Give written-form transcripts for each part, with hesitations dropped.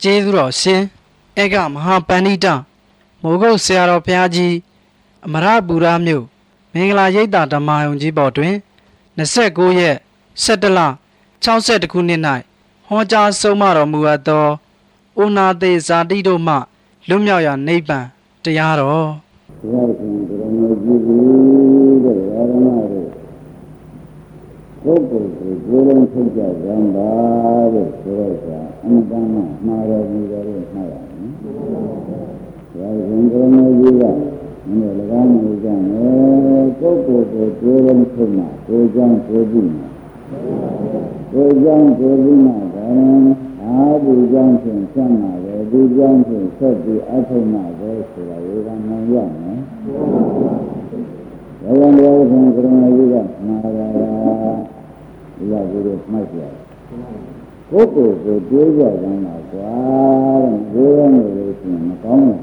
ကျေးဇူးတော်ရှင်ဧကမဟာပန္နိတမိုးကုတ်ဆရာတော်ဘုရားကြီးအမရပူရမြို့မင်္ဂလာရိပ်သာဓမ္မယုံကြီးပေါ်တွင်29ရက်17လ62ခုနှစ်၌ဟောကြားဆုံးမတော်မူအပ်သောဩနာသေဇာတိတို့မှလွတ်မြောက်ရာနိဗ္ဗာန်တရားတော်ဘုရားရှင်ကိုယ်တော်ကြည်ပြီးတဲ့ဓမ္မတို့ပုဂ္ဂိုလ်ကိုကိုယ်လုံးထုတ်ကြရံပါတဲ့ဆိုတော့ကအမှန်တမ်းမှားတော်မူတယ်လို့မှားရတယ်။ဘုရားရှင်ကိုယ်တော်ကြီးကမင်းတို့၎င်းမျိုးကြမယ်ပုဂ္ဂိုလ်ကိုကိုယ်လုံးထုတ်မှကိုယ်ကြောင့်ကိုယ်ပြီးမှာကိုယ်ကြောင့်ကိုယ်ပြီးမှာဒါနဲ့အားဒီကြောင့်ဖြင့်ဆက်မှာပဲဒီကြောင့်ဖြင့်ဆက်ပြီးအထုံးမှာပဲဆိုတာဝေဒနာရမယ်။ဘယ်လိုလဲဆိုရင်ကိုယ်တော်ကြီးကမှားပါလားဒီလိုကိုမှတ်ကြရပုဂ္ဂိုလ်ကိုတွေးကြကြမှာကွာတဲ့ဒီလိုနေလို့ရှိရင်မကောင်း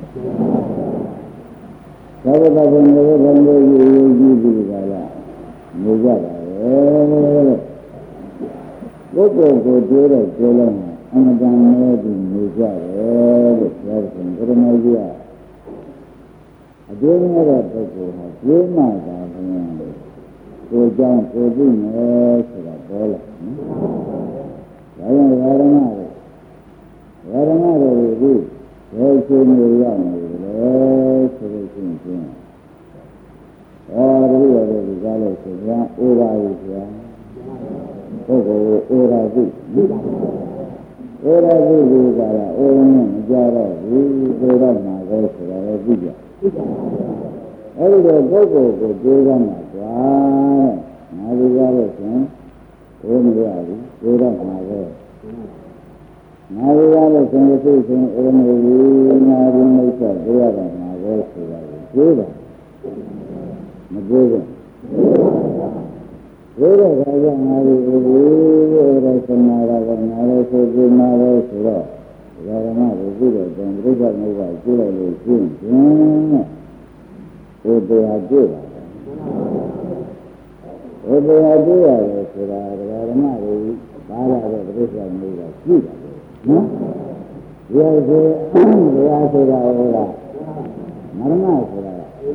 ဘူးသာဝတ္တဘုံတွေဘုံတွေကြီးပြီးကြလားနေကြတာပဲပုဂ္ဂိုလ်ကိုတွေးတဲ့တွေးလုံးအမှန်တန်နဲ့ဒီနေကြတယ်လို့ပြောတယ်ဘုရားကြီးကအကျိုးမဲ့တဲ့ပုဂ္ဂိုလ်ဟာကျိုးမှတာဘုရားကိုယ်ကြောင့်ကိုယ်သိမယ်ဆိုတာပေါ်လာနော်။ဒါကြောင့်ဝါရမတွေဒီဘယ်ချိန်မျိုးရောက်နေလဲဆိုလို့ရှိရင်ဟောဒီလိုဒီကားလို့ဆိုရင်ဩရာကြီးဆရာပုဂ္ဂိုလ်ကိုဩရာကြီးဩရာကြီးကလည်းဩရနဲ့မကြတော့ဘူးဆိုတော့မှာပဲဆိုတာလည်းသိကြ။အဲဒီတော့ပုဂ္ဂိုလ်ကိုတွေးရမှာကွာငါဒီကားလို့ဆိုရင်ဘုမရဘူးတွေးတော့မှာပဲငါဒီကားလို့ဆိုရင်သိချင်းဩနေဘူးငါဒီမိတ်ဆက်တွေးရတော့မှာပဲဆိုတာကိုတွေးတာမတွေးဘူးတွေးတဲ့အခါကျငါဒီဘူးတဲ့ဆန္ဒရကငါလည်းဆိုပြီးမှပဲဆိုတော့ဓမ္မကိုကြည့်တော့ပြန်ပြိဿမုပ္ပါကျိုးလိုက်လို့ရှင်းတယ်ဘုရားကြည့်ပါဘုရားကြည့်ရတယ်ဆိုတာဓမ္မတွေပါလာတဲ့ပြိဿမုပ္ပါကြည့်တာပဲနော်ဒီဟာဆိုတာဟောတာမရဏဆိုတာ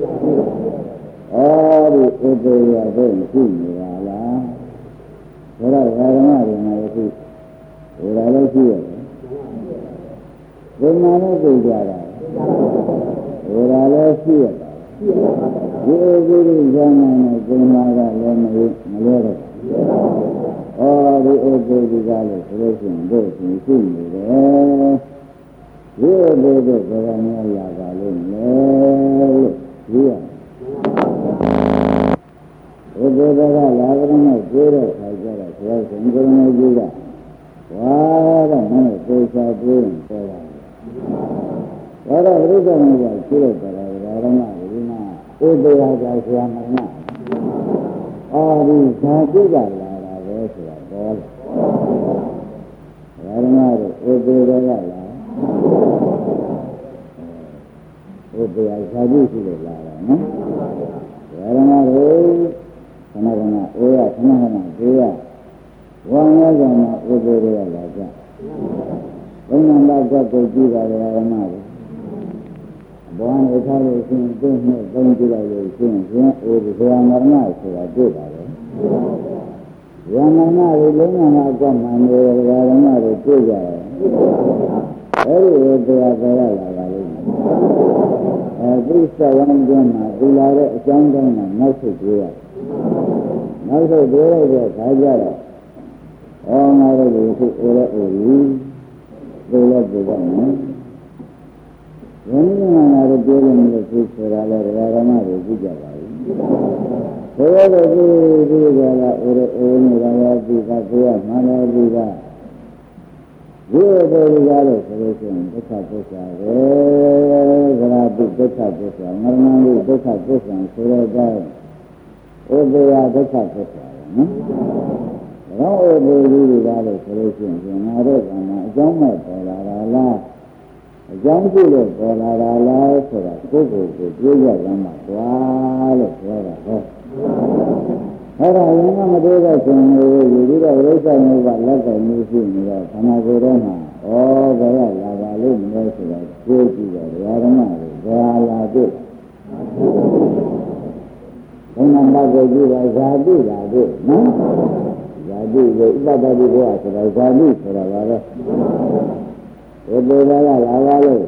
ဒီဥပ္ပယတို့ရှိနေတာလားဆိုတော့ဓမ္မတွေမှာအခုဟိုလာလို့ရှိရတယ်ဘယ်မှာလဲသိကြတာဟိုလာလို့ရှိရတာဒီဥပ္ပယဇာနာနဲ့ဘယ်မှာကလည်းမလဲတော့ဒီဥပ္ပယကလည်းဆိုလို့ရှိရင်တို့ရှိနေတယ်ဒီဥပ္ပယကဘယ်မှာရပါလိမ့်မယ်လို့ဒီဥပ္ပယကလာကြတဲ့ကျိုးတဲ့ခါကျတော့ဘုရားရှင်ကိုယ်တော်ကြီးကဝါတဲ့မင်းကိုသေချာပြေးပေါ်လာဒါတော့ပြိဿမုပ္ပါကျိုးတဲ့တရားဓမ္မတွေမှာဥပ္ပယကဆရာမရဏဒီဇာတိကလာတာပဲဆိုတာပေါ်လာဓမ္မတွေဥပ္ပယကလာဥပ္ပယဇာတိရှိလို့လာတာနော်ဓမ္မတွေခဏခဏအိုးရခဏခဏဒေးရဝါငါးကမှာဥပ္ပယကလာကြဘုံနံပါတ်ကိုကြည့်ပါလေဓမ္မတွေဘောင်းကိုထားလို့ရှင်သိနဲ့သုံးကြည့်လိုက်လို့ရှင်ဥပ္ပယမရဏဆိုတာတွေ့ပါလေယမနာတွေလုံးဝအကွက်မှန်တယ်ဓမ္မတွေတွေ့ကြတယ်အဲဒီဥပ္ပယကလာပါလိမ့်မယ်ပြိဿဝံကျမ်းမှာဒီလာတဲ့အကြောင်းတိုင်းမှာနောက်ဆက်တွေ့ရနောက်ဆက်တွေ့ရတဲ့ခါကျတော့ငါတို့ကိုအခုအိုလဲအိုပြီဒီလိုပြောပါမယ်ယနေ့ကငါတို့ပြောလို့မလို့ဖြစ်ဆိုတာလဲဓမ္မတွေကြည့်ကြပါဘူးဘုရားတို့ဒီကလာအိုရဲအိုနေတာရောဒီကဘုရားမှန်တယ်ဒီကဒီလိုဒီကားလို့ဆိုလို့ရှိရင်ဒုက္ခသစ္စာပဲသရတိဒုက္ခသစ္စာမရဏတိဒုက္ခသစ္စာဆိုတဲ့အတိုင်းဥပ္ပယဒုက္ခသစ္စာနော်ဒါဥပ္ပယဒီကားလို့ဆိုလို့ရှိရင်ငါတို့ကမှအကြောင်းမဲ့ပေါ်လာတာလားအကြောင်းရှိလို့ပေါ်လာတာလားဆိုတာကိုယ်ကိုယ်ကိုပြောရရမှာကွာလို့ပြောတာဟောအဲ့ဒါရင်ကမတွေ့တဲ့ရှင်ကိုယူပြီးတော့ဝိသမှုကလက်ကမျိုးရှိနေတော့ခန္ဓာကိုယ်ထဲမှာဘယ်ကလာပါလို့မလဲဆိုတော့ကိုယ်ကြည့်တော့ဓမ္မတွေဘာလာတွေ့ဘုံနာပတ်ကိုကြည့်တော့ဇာတိလာတွေ့နော်ဇာတိကိုဥပဒတိဘုရားဆိုတော့ဇာတိဆိုတာပါပဲဘယ်လိုလဲလာပါလို့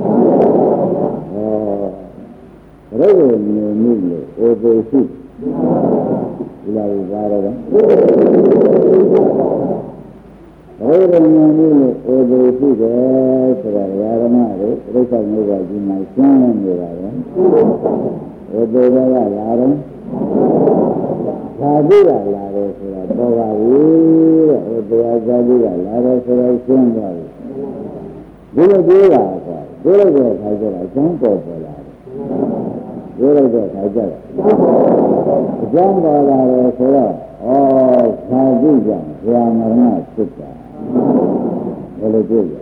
ဘယ်လိုနေနေလဲအိုပေရှိဒီလိုပါတော့ဘယ်လိုနေနေလဲအိုပေရှိတယ်ဆိုတာဓမ္မတွေပြိဿမျိုးကဒီမှာရှင်းနေနေတာပဲအိုပေကလာတော့ဇာတိကလာတယ်ဆိုတာပေါ်ပါဘူးတဲ့အိုပေဇာတိကလာတယ်ဆိုတော့ရှင်းသွားပြီဒီလိုပြောတာကွာပြောလိုက်တဲ့အခါကျတော့အကျမ်းပေါ်လာတယ်ပြောလိုက်တဲ့အခါကျတော့အကျမ်းပေါ်လာတယ်ဆိုတော့ဇာတိကြောင့်ဇာမရဏဖြစ်တာဘယ်လိုပြောလဲ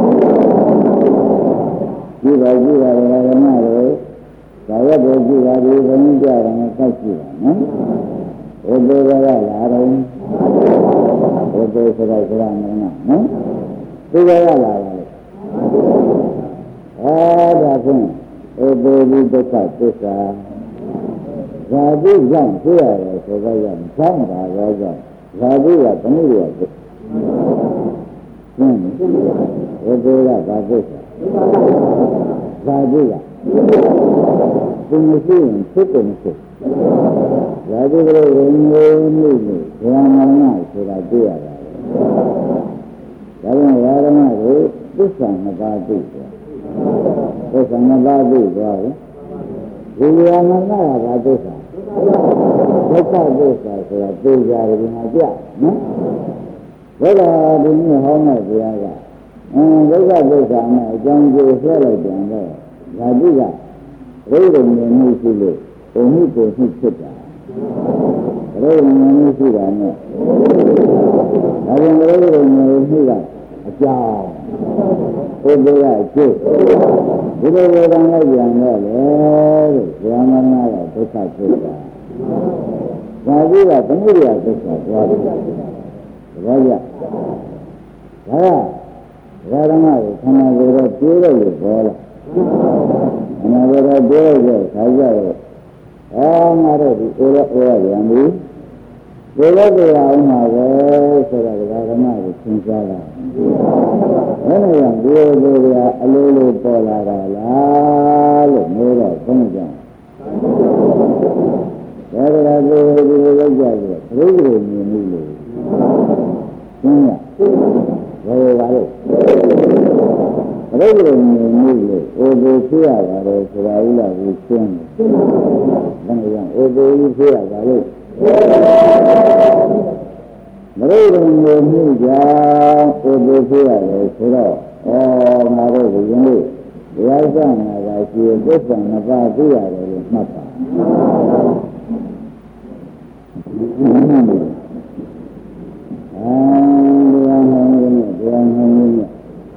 ကြည့်ပါဓမ္မတွေဒါရက်ကိုကြည့်ပါဒီဘုန်းကြီးကြတာနဲ့ဆက်ကြည့်ပါနော်ဘုဒ္ဓဘာသာလာတော့ဘုဒ္ဓဆိုတော့ဇာမရဏနော်ဒီကလာတာလေဒါဖြင့်ဧပေဒီဒုက္ခသစ္စာဇာတိကြောင့်ဖြစ်ရတယ်ဆိုတော့ကြောင့်ဆောင်းတာရောကြောင့်ဇာတိကတမှုရဖြစ်ရှင်းဧပေကဘာသစ္စာဇာတိကသူမရှိရင်ဖြစ်တယ်ဖြစ်ဇာတိကလေးဝင်နေနေဇာမရဏဆိုတာတွေ့ရတာဒါကြောင့်ဓမ္မကိုသစ္စာနှစ်ပါးသိတယ်သစ္စာနှစ်ပါးသိသွားတယ်ဒီဉာဏ်နဲ့ကသစ္စာဒုက္ခသစ္စာဆိုတာသိကြတယ်ဒီမှာကြနော်ဘုရားဒီနေ့ဟောမဲ့ဘုရားကဒုက္ခသစ္စာနဲ့အကြောင်းကျိုးဆွဲလိုက်ပြန်တော့ဓာတိကရိဒ္ဓမြင်မှုရှိလို့ဘုံမှုကိုဖြစ်တာရိဒ္ဓမြင်မှုရှိတာနဲ့ဒါကြောင့်ရိဒ္ဓမြင်မှုကအကြောင်းဘုရားကအကျိုးဒီလိုဝေဒနာလိုက်ပြန်တော့လေတဲ့ဇာမရဏကဒုက္ခဖြစ်တာဇာတိကသမှုရဒုက္ခသွားတယ်ဒါကြဒါကဓမ္မကိုခန္ဓာကိုယ်တော့ပြေးလို့ပေါ်လာခန္ဓာကိုယ်တော့ပြေးလို့ခါကြတော့ငါတို့ဒီအိုရပြန်ပြီဒီလိုကြောင်မှာပဲဆိုတော့ဓမ္မကိုသင်ကြားတာဘယ်လိုလဲဒီလိုကအလိုလိုပေါ်လာတာလားလို့ပြောတော့ဘုန်းကြီးကြောင့်ဒါကြဒီလိုရောက်ကြတယ်ဘယ်လိုမြင်မှုလို့ရှင်းရဘယ်လိုပါလဲဘယ်လိုမြင်မှုလို့အိုဘိဖြစ်ရတာလေဆိုတာဥလာကိုရှင်းတယ်ဘယ်လိုကြောင့်အိုဘိဖြစ်ရတာလို့မရိဒ္ဓမြင်မှုကြောင့်အိုဘိဖြစ်ရတယ်ဆိုတော့ငါတို့ဒီနေ့တရားစနာကရှိသစ္စာနှစ်ပါးသိရတယ်လို့မှတ်ပါတရားဟောင်းနေတယ်တရားဟောင်းနေတယ်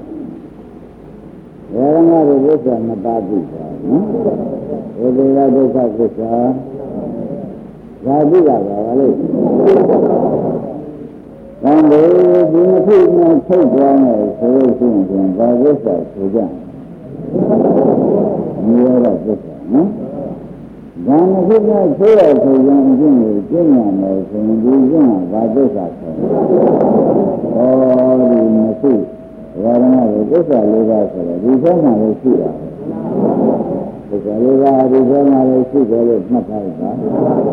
ဘယ်မှာဒီသစ္စာနှစ်ပါးသိတာနော်ဘုရားဒုက္ခသစ္စာဇာတိကပါလေ။ဒါပေမဲ့ဒီနှစ်ခုနဲ့ထုတ်သွားမယ်ဆိုလို့ရှိရင်ဘာသစ္စာဆိုကြ။မြေရသစ္စာနော်။ဒါနှစ်ခုနဲ့ဆိုရဆိုရင်အကျင့်ကိုကျင့်ရမယ်ဆိုရင်ဒီကျင့်ကဘာသစ္စာဆို။ဒီနှစ်ခုဘာမှမသစ္စာလေးပါးဆိုတော့ဒီထဲမှာလည်းရှိတာ။သစ္စာလေးပါးဒီထဲမှာလည်းရှိတယ်လို့မှတ်ထားပါ။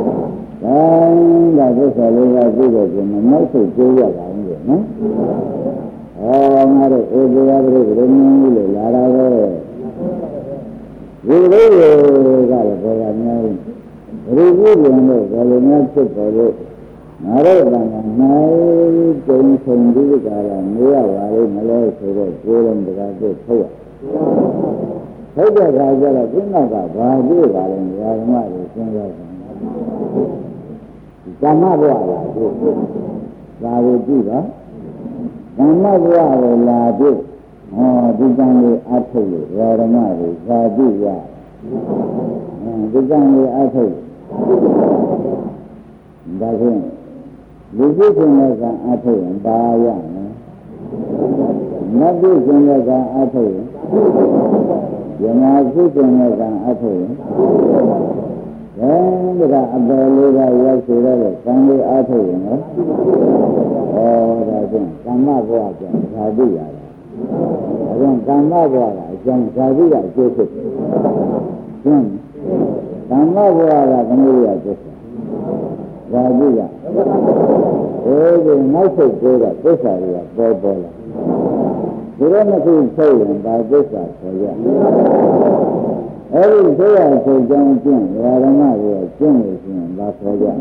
ဒါသစ္စာလေးပါးသိတဲ့ကျင်နောက်ဆုံးကျိုးရတာနော်။ငါတို့ဧကရာပရိသေမြင်လို့လာတာပဲ။ဒီလိုကလည်းဘောကများဘူး။ဘုရားပြန်လို့ဘယ်လိုများဖြစ်ပေါ်လို့ငါတို့ကနိုင်ကျုံဆုံဒီကရာနေရပါလိမ့်မလဲဆိုတော့ကိုယ်လုံးတကားကိုထုတ်ရ။ထုတ်တဲ့အခါကျတော့ဒီနောက်ကဘာကြည့်ပါလဲဓမ္မတွေစဉ်းစားတယ်။ဓမ္မဘဝလာကိုဒါကိုကြည့်ပါဓမ္မဘဝကိုလာပြီးဒီကံလေးအထုတ်လို့ဓမ္မတွေဇာတိရဒီကံလေးအထုတ်ဒါဖြင့်လူကြီးရှင်တဲ့ကံအထုတ်ရင်ပါရမယ်နတ်ပြုရှင်တဲ့ကံအထုတ်ရင်ယမပြုရှင်တဲ့ကံအထုတ်ရင်ဒါကအပယ်လေးကရောက်စေတဲ့ကံလေးအထုတ်ရင်နော်ဒါဖြင့်ကမ္မဘဝကြောင့်ဓာတိရတာအဲဒါကမ္မဘဝကအကြောင်းဓာတိကအကျိုးဖြစ်တယ်ရှင်းကမ္မဘဝကသမုဒယသစ္စာဓာတိကဒီနောက်ဆက်ကျိုးကသစ္စာတွေကပေါ်လာဒီလိုနှစ်ခုထုတ်ရင်ဒါသစ္စာဆိုရအဲဒီဆိုရဆိုကြောင်းကျင့်ဓမ္မတွေကျင့်လို့ရှိရင်ဒါဆိုကြ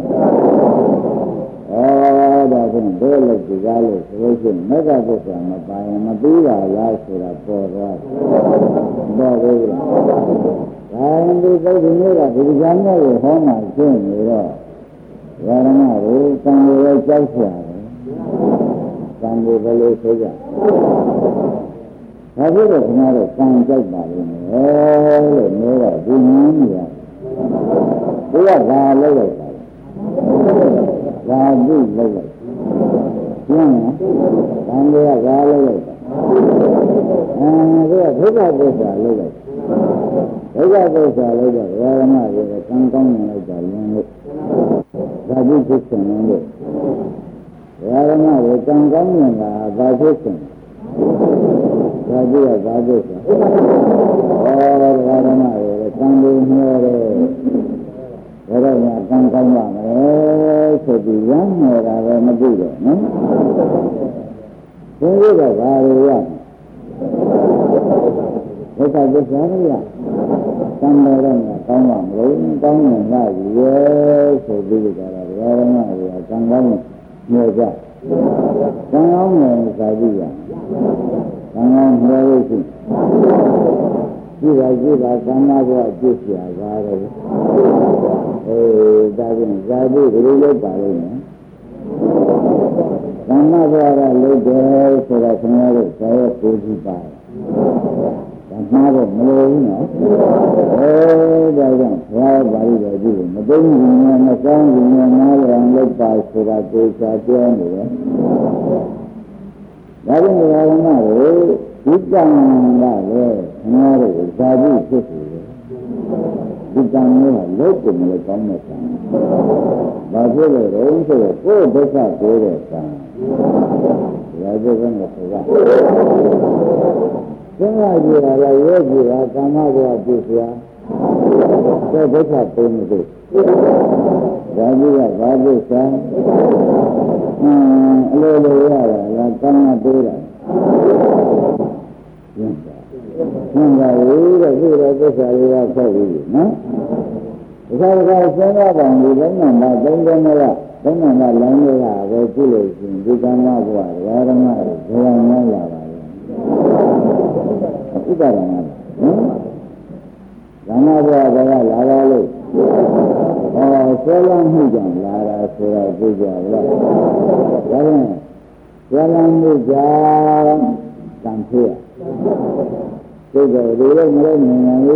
ဒါဖြင့်ဒုလကိကားလို့ဆိုလို့ရှိရင်မေဃသစ္စာမပါရင်မပြီးပါလားဆိုတာပေါ်သွားတယ်ပေါ်သေးလားဒါရင်ဒီပုဒ်ဒီနေ့ကဒီကြမ်းနဲ့ဟောမှကျင့်နေတော့ဓမ္မတွေကံတွေကြောက်ရှာတယ်ကံတွေဘယ်လိုဆိုကြဒါဖြစ်တော့ခင်ဗျားတို့ကံကြိုက်ပါလိမ့်မယ်လို့ပြောတော့ဒီနည်းနေရတယ်ဒီကဘာလုပ်လိုက်တာလဲဘာပြုလုပ်လိုက်ရှင်းလားကံတွေကဘာလုပ်လိုက်တာဒီကဒုက္ခသစ္စာလုပ်လိုက်ဒုက္ခသစ္စာလုပ်တော့ဓမ္မတွေကကံကောင်းနေလိုက်တာလင်းလို့ဒါပြုဖြစ်နေလို့ဓမ္မတွေကံကောင်းနေတာဘာဖြစ်နေဒါကြည့်ရပါ့ဆိုဓမ္မတွေကကံလေးမျောတယ်ဒါတော့ညာကံကောင်းပါမယ်ဆိုပြီးရမ်းနေတာပဲမသိတော့နော်ဒီလိုကဘာလို့ရဒုက္ခသစ္စာရကံတော်တော့ညာကောင်းပါမလို့ကောင်းရင်လာရဲဆိုပြီးကြတာဓမ္မတွေကကံကောင်းမျောကြကံကောင်းတယ်သာကြည့်ရကံကောင်းမျောလို့ရှိကြည့်ပါကံနာဘဝကြည့်ရပါတယ်ဒါဖြင့်ဇာတိဘယ်လိုလုပ်ပါလိမ့်မယ်ကံနာဘဝကလုပ်တယ်ဆိုတော့ခင်ဗျားတို့ဇာရဲ့ကိုယ်ကြည့်ပါကံနာတော့မလို့ဘူးနော်ဒါကြောင့်ဘုရားပါဠိတော်ကြည့်မသိဘူးဉာဏ်နဲ့ကောင်းဉာဏ်နားလည်လုပ်ပါဆိုတာကိုယ်စာပြောနေတယ်ဒါကြောင့်ဓမ္မကိုဒီကံကလည်းငါတို့ဇာတိဖြစ်စေတယ်ဒီကံမျိုးကလုံးကုန်လို့ကောင်းတဲ့ကံဘာဖြစ်လို့လဲဆိုတော့ကိုယ်ဒုက္ခကိုယ်တဲ့ကံဒါကြောင့်လည်းဆိုတာသင်္ခါကြည့်ရလားရဲကြည့်ရကာမဘဝပြည့်စရာကိုယ်ဒုက္ခပုံမသိဒါကြီးကဘာလို့ဆန်းအလိုလိုရတာလားကံကပေးတာရှင်းပါဘူးတဲ့ဒီလိုသစ္စာတွေကဖတ်ပြီးနော်ဒါကစဉ်းစားပါဦးဘယ်နဲ့မှသုံးတယ်မလားဘယ်နဲ့မှလမ်းတွေကပဲကြည့်လို့ရှိရင်ဒီကံမဘဝဓမ္မတွေဘယ်မှမလာပါဘူးဥပဒါနာနော်ဓမ္မဘဝကလာပါလို့ဆွဲလမ်းမှုကြောင့်လာတာဆိုတာသိကြလားဒါဖြင့်ဆွဲလမ်းမှုကြောင့်ကံဖြစ်သိကြတယ်လို့မလို့မြင်ရင်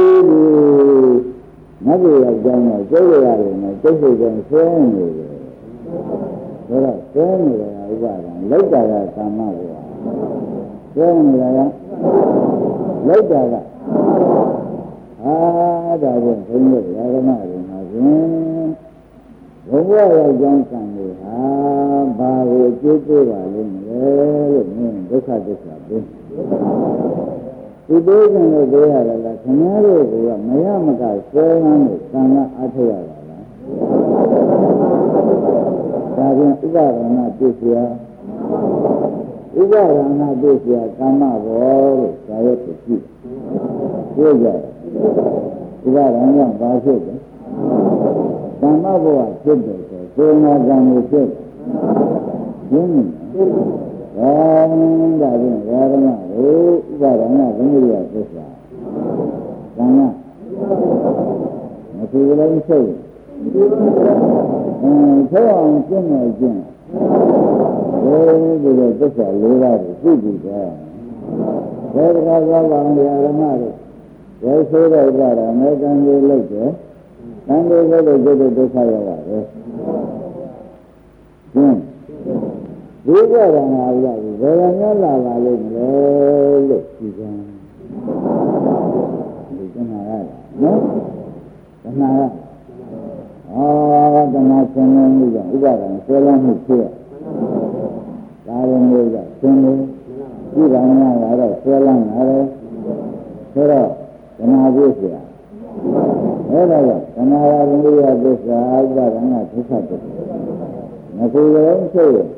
မဘုရားကြောင့်တော့ကျိုးရတယ်နဲ့ကျိုးစိတ်ကဆွဲနေတယ်ဒါတော့ဆွဲနေတာဥပါဒံလောက်တာကကာမဘဝဆွဲနေတာကလောက်တာကဒါကြောင့်ဘုန်းကြီးဓမ္မတွေမှာဖြင့်ဘုရားရောက်ကြောင်းကံတွေဟာဘာကိုအကျိုးပေးပါလိမ့်မလဲလို့မြင်ဒုက္ခသစ္စာသိဒီဒေသနဲ့ပြောရတယ်လားခင်ဗျားတို့ကမရမကဆွဲလန်းလို့ကံကအထောက်ရတာလားဒါပြန်ဥပါဒနာပြည့်စရာဥပါဒနာပြည့်စရာကာမဘောလို့ဇာယတ်ကိုကြည့်ပြောကြတယ်ဥပါဒနာကဘာဖြစ်လဲကာမဘောဖြစ်တယ်ဆိုကိုယ်နာကံကိုဖြစ်ရင်းနေဒါဖြင့်ဓမ္မကိုဥပါဒနာသမုဒယသစ္စာကံကမသိလို့ဆိုဆိုအောင်ကျင့်နေကျင့်ဒီလိုသစ္စာ၄ပါးကိုသိပြီးတော့ဘယ်ကသောပါံဓမ္မတို့ဘယ်ဆိုတော့ဥပါဒနာကံကိုလုပ်တယ်ကံကိုလုပ်လို့ဒုက္ခရောက်ပါတယ်ရှင်းဒီကရဏလာပြီဘယ်ကများလာပါလိမ့်မလဲလို့ဒီကံဒီကနာရနော်ကနာရကနာဆင်းရဲမှုကြောင့်ဥပါဒံဆွဲလန်းမှုဖြစ်ဒါရင်မျိုးကဆင်းရဲဥပါဒံလာတော့ဆွဲလန်းလာတယ်ဆိုတော့ကနာပြည့်စရာအဲ့ဒါကကနာရဝိရိယသစ္စာဥပါဒံကဒုက္ခတည်းမကူရုံးဆိုရ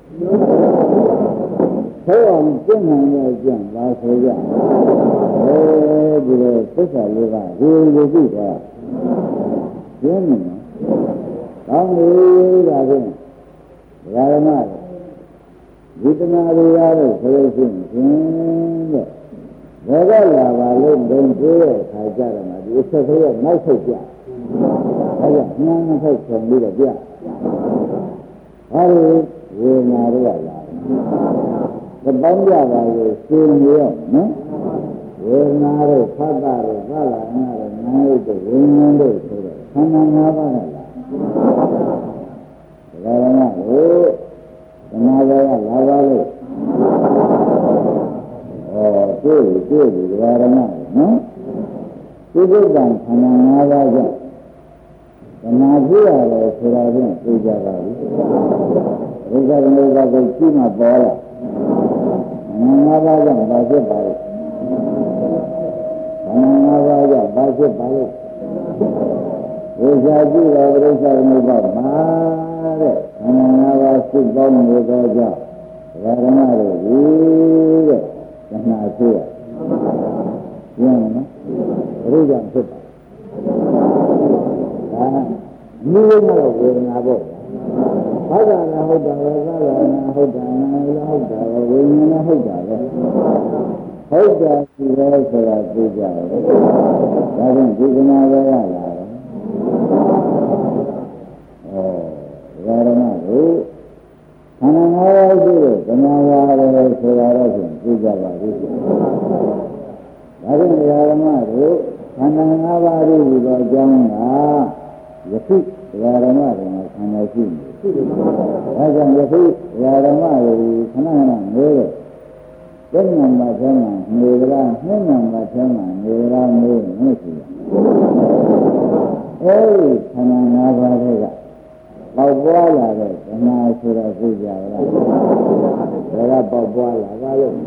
ဆောအောင်ကျင့်နိုင်ရဲ့ကြံပါဆိုကြဒီလိုသစ္စာလေးပါဒီလိုကြည့်သွားကျင်းနေနော်ကောင်းပြီဒါဖြင့်ဓမ္မဝိတနာတွေရလို့ဆိုလို့ရှိရင်ဘယ်ကလာပါလို့ဒုံပြေးတဲ့ခါကြတယ်မှာဒီအချက်သေးရဲ့နောက်ဆုတ်ပြအဲဒါနှမ်းနှစ်ဖက်ဆုံပြီးတော့ပြအဲဒီဝေဒနာတွေကလာတယ်ပေါင်းကြပါလို့ရှင်နေရောနော်ဝေဒနာတွေဖတ်တာတွေသလာနာတွေနာယုတ်တွေဝိညာဉ်တွေဆိုတော့ခန္ဓာ၅ပါးနဲ့လာဒါကလည်းဟိုသမာဓိကလာပါလို့တွေ့ဒီဓမ္မနော်ဒီကုသံခန္ဓာ၅ပါးကြောင့်ဓမ္မကြည့်ရတယ်ဆိုတာချင်းသိကြပါပြီဒုက္ခသမုဒယကိုကြည့်မှပေါ်လာခန္ဓာ၅ပါးကြောင့်ဘာဖြစ်ပါလဲခန္ဓာ၅ပါးကြောင့်ဘာဖြစ်ပါလဲဒုက္ခကြည့်တော့ဒုက္ခသမုဒယမှာတဲ့ခန္ဓာ၅ပါးစိတ်ပေါင်းနေသောကြောင့်ဓမ္မတို့ဒီတဲ့ခန္ဓာဆိုရရင်းနော်ဘုရားဖြစ်ပါဒါမျိုးကတော့ဝေဒနာပေါ့ဘာသာနာဟုတ်တာပဲသာသာနာဟုတ်တာနာလည်းဟုတ်တာပဲဝိညာဉ်လည်းဟုတ်တာပဲဟုတ်တာဒီလိုဆိုတာသိကြတယ်ဒါကြောင့်ဒီကနာပဲရလာတယ်ဓမ္မတို့ခန္ဓာ၅ပါးရှိတဲ့ဓမ္မဝါရဲဆိုတာတော့ဖြင့်သိကြပါလိမ့်မယ်ဒါဖြင့်ဓမ္မတို့ခန္ဓာ၅ပါးရှိသောအကြောင်းကယခုဓမ္မတွေမှာခန္ဓာရှိနေဒါကြောင့်ယခုဓမ္မတွေခဏခဏနေတဲ့သိဉာဏ်မှာထဲမှာနေကြလားနှဉာဏ်မှာထဲမှာနေကြလားနေမရှိဘူးအဲဒီခန္ဓာ၅ပါးတွေကပေါက်ပွားလာတဲ့ဓမ္မဆိုတာသိကြလားဒါကပေါက်ပွားလာပါလို့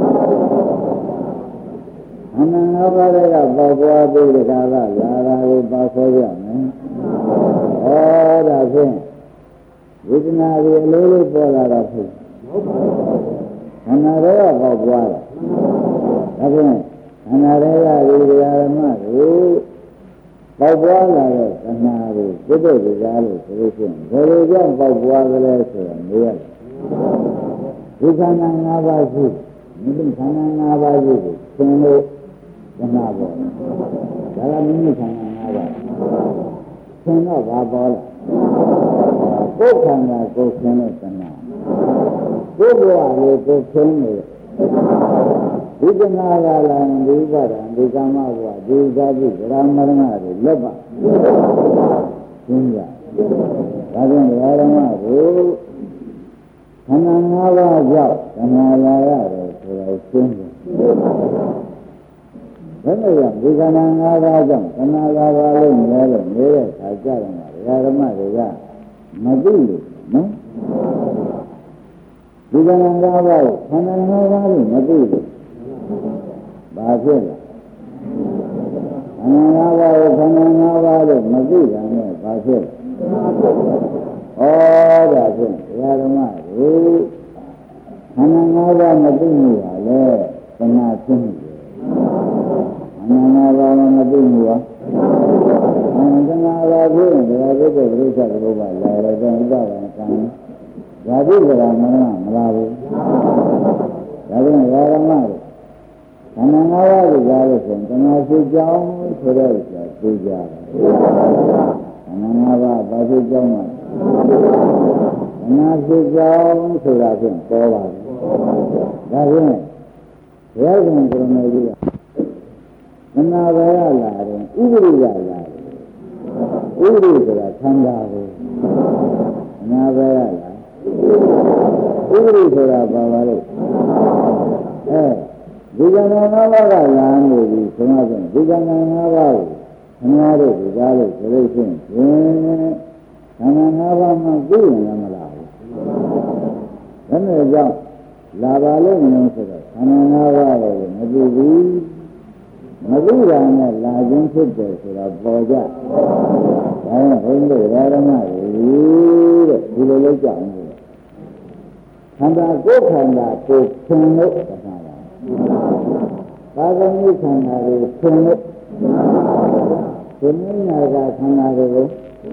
ခန္ဓာ၅ပါးတွေကပေါက်ပွားပြီးတခါကလာတာကိုပါဆိုရမယ်ဒါဖြင့်ဝိသနာတွေအလေးလေးပေါ်လာတာဖြစ်ခန္ဓာတွေကပေါက်ပွားလာဒါဖြင့်ခန္ဓာတွေကဒီဓမ္မတွေပေါက်ပွားလာတဲ့ခန္ဓာကိုပြည့်စုံကြလို့ဆိုလို့ရှိရင်ဘယ်လိုကြောင့်ပေါက်ပွားကြလဲဆိုတာမေးရတယ်ဒီခန္ဓာ၅ပါးရှိဒီခန္ဓာ၅ပါးရှိကိုသင်လို့ခန္ဓာပေါ်ဒါကမိမိခန္ဓာ၅ပါးသင်တော့ဘာပေါ်လဲကိုယ်ခန္ဓာကိုယ်သင်လို့ခန္ဓာကိုယ်ဘဝလေးကိုယ်သင်နေဒီကနာကလည်းဒီပါဒံဒီကမ္မဘဝဒီဇာတိဗရာမရဏတွေလက်ပါရှင်းကြဒါကြောင့်ဓမ္မကိုခန္ဓာ၅ပါးကြောင့်ခန္ဓာလာရတယ်ဆိုတော့ရှင်းတယ်ဘယ်လိုလဲဒီခန္ဓာ၅ပါးကြောင့်ခန္ဓာလာပါလို့မြဲလို့နေတဲ့အခါကြတယ်မှာဓမ္မတွေကမသိလို့နော်ဒီခန္ဓာ၅ပါးကိုခန္ဓာ၅ပါးလို့မသိလို့ဘာဖြစ်လဲခန္ဓာ၅ပါးကိုခန္ဓာ၅ပါးလို့မသိတာနဲ့ဘာဖြစ်လဲဒါဖြင့်ဓမ္မတွေခန္ဓာ၅ပါးမသိမှုပါလေသနာသိမှုခန္ဓာ၅ပါးမသိမှုပါသနာပါဖြင့်ဒါဘုဒ္ဓဘုရားကဘုရားလာရတဲ့ဥပဒါကံဓာတုကရာမမလာဘူးဒါဖြင့်ဓမ္မတွေခန္ဓာ၅ပါးကိုကြားလို့ဆိုရင်တဏှာဖြစ်ကြောင်းဆိုတဲ့ဥစ္စာသိကြတယ်ခန္ဓာ၅ပါးဘာဖြစ်ကြောင်းလဲတဏှာဖြစ်ကြောင်းဆိုတာဖြင့်ပေါ်ပါတယ်ဒါဖြင့်ဘုရားရှင်ကိုယ်တော်ကြီးကတဏှာပဲလာတယ်ဥပရိယလာတယ်ဥပရိဆိုတာခန္ဓာကိုတဏှာပဲလာဥပရိဆိုတာပါပါလို့ဒီကံ၅ပါးကလာနေပြီဆိုမှဖြင့်ဒီကံ၅ပါးကိုခင်ဗျားတို့ဒီကားလို့ဆိုလို့ရှိရင်ခန္ဓာ၅ပါးမှသိရင်လည်းမလားဘူးဒါနဲ့ကြောင့်လာပါလို့မလို့ဆိုတော့ခန္ဓာ၅ပါးကိုမသိဘူးမသိတာနဲ့လာခြင်းဖြစ်တယ်ဆိုတော့ပေါ်ကြဒါနဲ့ဘုန်းကြီးဓမ္မတွေတဲ့ဒီလိုလုပ်ကြအောင်လို့ခန္ဓာကိုယ်ခန္ဓာကိုသင်လို့သတ်တာပါသမိခန္ဓာကိုသင်လို့ဒီနည်းနာကခန္ဓာတွေကို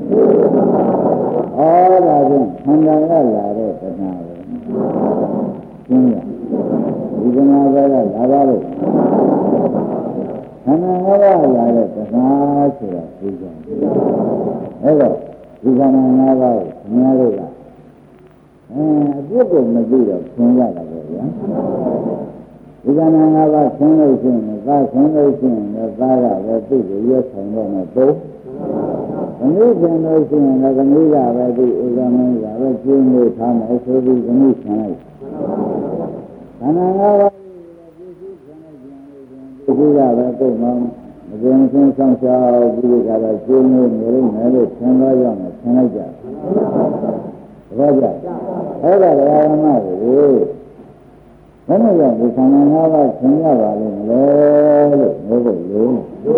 ဒါဖြင့်ခန္ဓာကလာတဲ့သနာကိုရှင်းရဒီကနာပဲလာပါလို့ခန္ဓာ၅ပါးလာတဲ့သနာဆိုတာသိကြတယ်အဲ့တော့ဒီခန္ဓာ၅ပါးကိုခင်ဗျားတို့ကအပြစ်ကိုမသိတော့သင်ရတာပဲဗျာဒီကနာ၅ပါးသင်လို့ရှိရင်သာသင်လို့ရှိရင်လည်းသားကပဲသိကိုရွတ်ဆောင်တော့မယ်ပုံသမီးသင်လို့ရှိရင်လည်းသမီးကပဲသိဥက္ကမင်းကပဲကျင်းလို့ထားမယ်ဆိုပြီးသမီးဆင်လိုက်ခန္ဓာ၅ပါးကိုပြည့်စုံဆင်လိုက်ပြန်လို့ရှိရင်ဒီကပဲပုံမှန်မကျင်းချင်းဆောင်ရှောက်ပြီးကြတော့ကျင်းလို့နေလို့မယ်လို့ဆင်သွားရမယ်ဆင်လိုက်ကြဘာကြအဲ့ဒါဓမ္မတွေဘယ်နဲ့ကြောင့်ဒီခန္ဓာ၅ပါးဆင်ရပါလိမ့်မလဲလို့ပြောဖို့လို့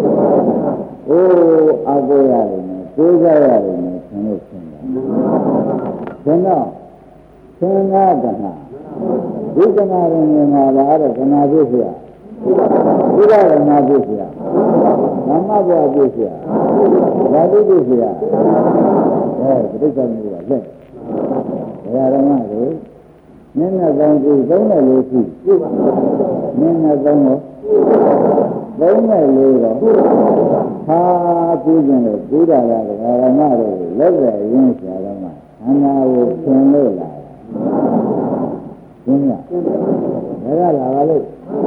အကိုရတယ်နဲ့ကိုးကြရတယ်နဲ့ဆင်လို့ဆင်တယ်ဆင်တော့ဆင်ငါကနာဒီကနာရင်ငါလာတော့ကနာဖြစ်เสียဒီကနာဖြစ်เสียဓမ္မဘဝဖြစ်เสียဓာတုဖြစ်เสียပြိဿမျိုးကလက်ဓမ္မတွေနင်းနဲ့ကောင်းကြည့်သုံးနဲ့လို့ရှိနင်းနဲ့ကောင်းတော့သုံးနဲ့လို့တော့ဟာပြုခြင်းလို့ဘုရားကဓမ္မတွေလက်ရရင်းဆရာဓမ္မခန္ဓာကိုသင်လို့လာတာရှင်းရဒါကလာပါလို့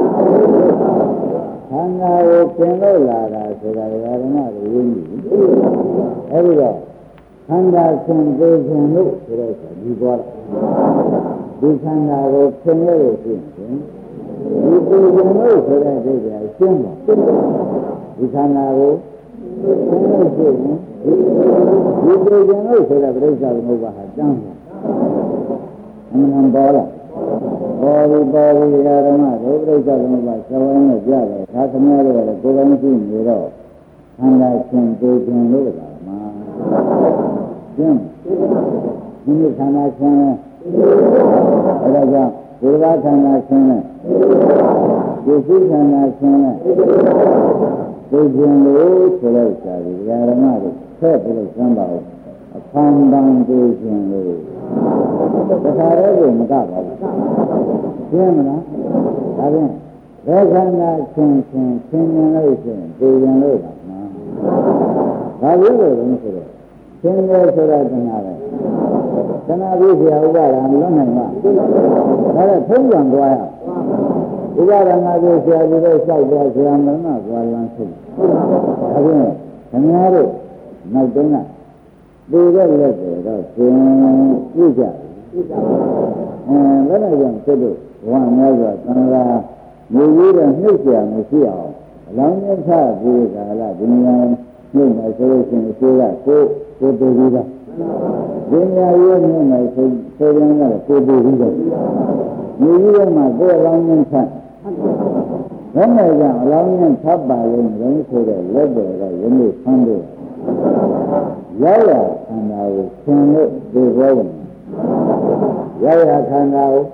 ခန္ဓာကိုသင်လို့လာတာဆိုတာဓမ္မတွေရင်းပြီအဲဒီတော့ခန္ဓာသင်သေးခြင်းလို့ဆိုတော့ဒီပေါ်လာဒီခန္ဓာကိုသင်လို့ရှိရင်ဒီကိုယ်ကိုယ်လို့ဆိုတဲ့ဒိဋ္ဌိရှင်းပါဒီခန္ဓာကိုသင်လို့ရှိရင်ဒီကိုယ်ကိုယ်လို့ဆိုတဲ့ပြိဿသမုပ္ပါဟာတန်းပါအမှန်ပေါ်လာပေါ်ပြီးဓမ္မတို့ပြိဿသမုပ္ပါသဝိုင်းနဲ့ကြတယ်ဒါသမားတို့လည်းကိုယ်ပိုင်ရှိနေတော့ခန္ဓာရှင်ကိုယ်ရှင်လို့လာမှာရှင်းဒီခန္ဓာရှင်အဲဒါကြောင့်ဒီဘာခန္ဓာရှင်နဲ့ဒီစိခန္ဓာရှင်နဲ့သိခြင်းလို့ဆိုလိုက်တာဒီဓမ္မတွေဆက်ပြီးတော့စမ်းပါဦးအခမ်းတန်သိခြင်းလို့တခါတည်းကိုမကပါဘူးရှင်းမလားဒါဖြင့်ဘယ်ခန္ဓာရှင်ရှင်ရှင်းရင်လို့ရှင်သိရင်လို့ပါနော်ဒါလို့လို့ဆိုတော့ရှင်းတယ်ဆိုတာကနာပဲသနာပြီးဆရာဥပါဒံမလွတ်နိုင်ပါဒါလည်းထုံးပြန်သွားရဥပါဒံငါပြောဆရာကြီးတို့လျှောက်သွားဆရာမင်းကသွားလမ်းထုတ်ဒါဖြင့်ခင်ဗျားတို့နောက်တုန်းကဒီတဲ့လက်တွေတော့သင်ပြကြတယ်ဘယ်နဲ့ကြောင့်သူတို့ဝမ်းများစွာသံဃာမြေကြီးတဲ့နှုတ်ကြမရှိအောင်အလောင်းမြတ်ပြီးကာလဒီဉာဏ်နှုတ်မယ်ဆိုလို့ရှိရင်ရှိကကိုယ်တူပြီးတော့ဒီညာရဲ့မြင်မယ်ဆိုရင်လည်းကိုယ်တူပြီးတော့မြေကြီးမှာကိုယ်အလောင်းမြတ်ဘယ်နဲ့ကြောင့်အလောင်းမြတ်ပါလိမ့်မယ်ဆိုတဲ့လက်တွေကယနေ့ဆန်းလို့ရောက်ရခန္ဓာကိုဆင်လို့ဒီဘောဝင်ရောက်ရခန္ဓာကို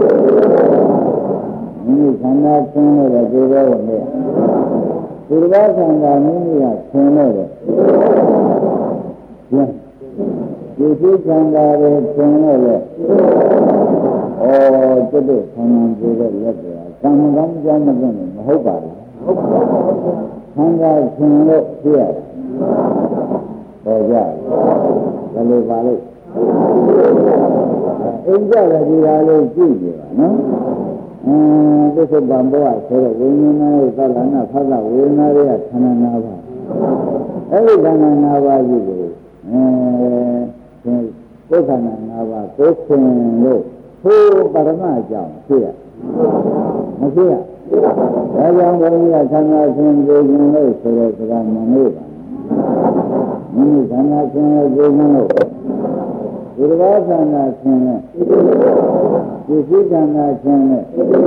မိမိခန္ဓာဆင်လို့ဒီဘောဝင်လေဒီဘောခန္ဓာမိမိကဆင်လို့ဒီစိခန္ဓာကိုဆင်လို့ကျွတ်တို့ဆံမှန်ကြည့်တဲ့လက်တွေကကံကောင်းကြောင်းမကင်းမဟုတ်ပါဘူးခန္ဓာဆင်လို့ပြရတယ်ပေါ်ကြဘယ်လိုပါလဲအိမ်ကြလည်းဒီဟာလေးကြည့်ကြပါနော်သစ္စာဘဘောဆိုတော့ဝိညာဉ်ရဲ့သလနာဖသဝေဒနာရဲ့ခန္ဓာ၅ပါးအဲ့ဒီခန္ဓာ၅ပါးကြီးကိုကိုယ်ခန္ဓာ၅ပါးကိုယ်ရှင်လို့ဖို့ပရမအကြောင်းဖြစ်ရမဖြစ်ရဒါကြောင့်ဘုန်းကြီးကသံဃာရှင်ကိုရှင်လို့ဆိုတဲ့စကားမလို့ပါမိမိသံဃာရှင်ကိုရှင်လို့ဒီလိုသံဃာရှင်နဲ့ဒီစိတ်သံဃာရှင်နဲ့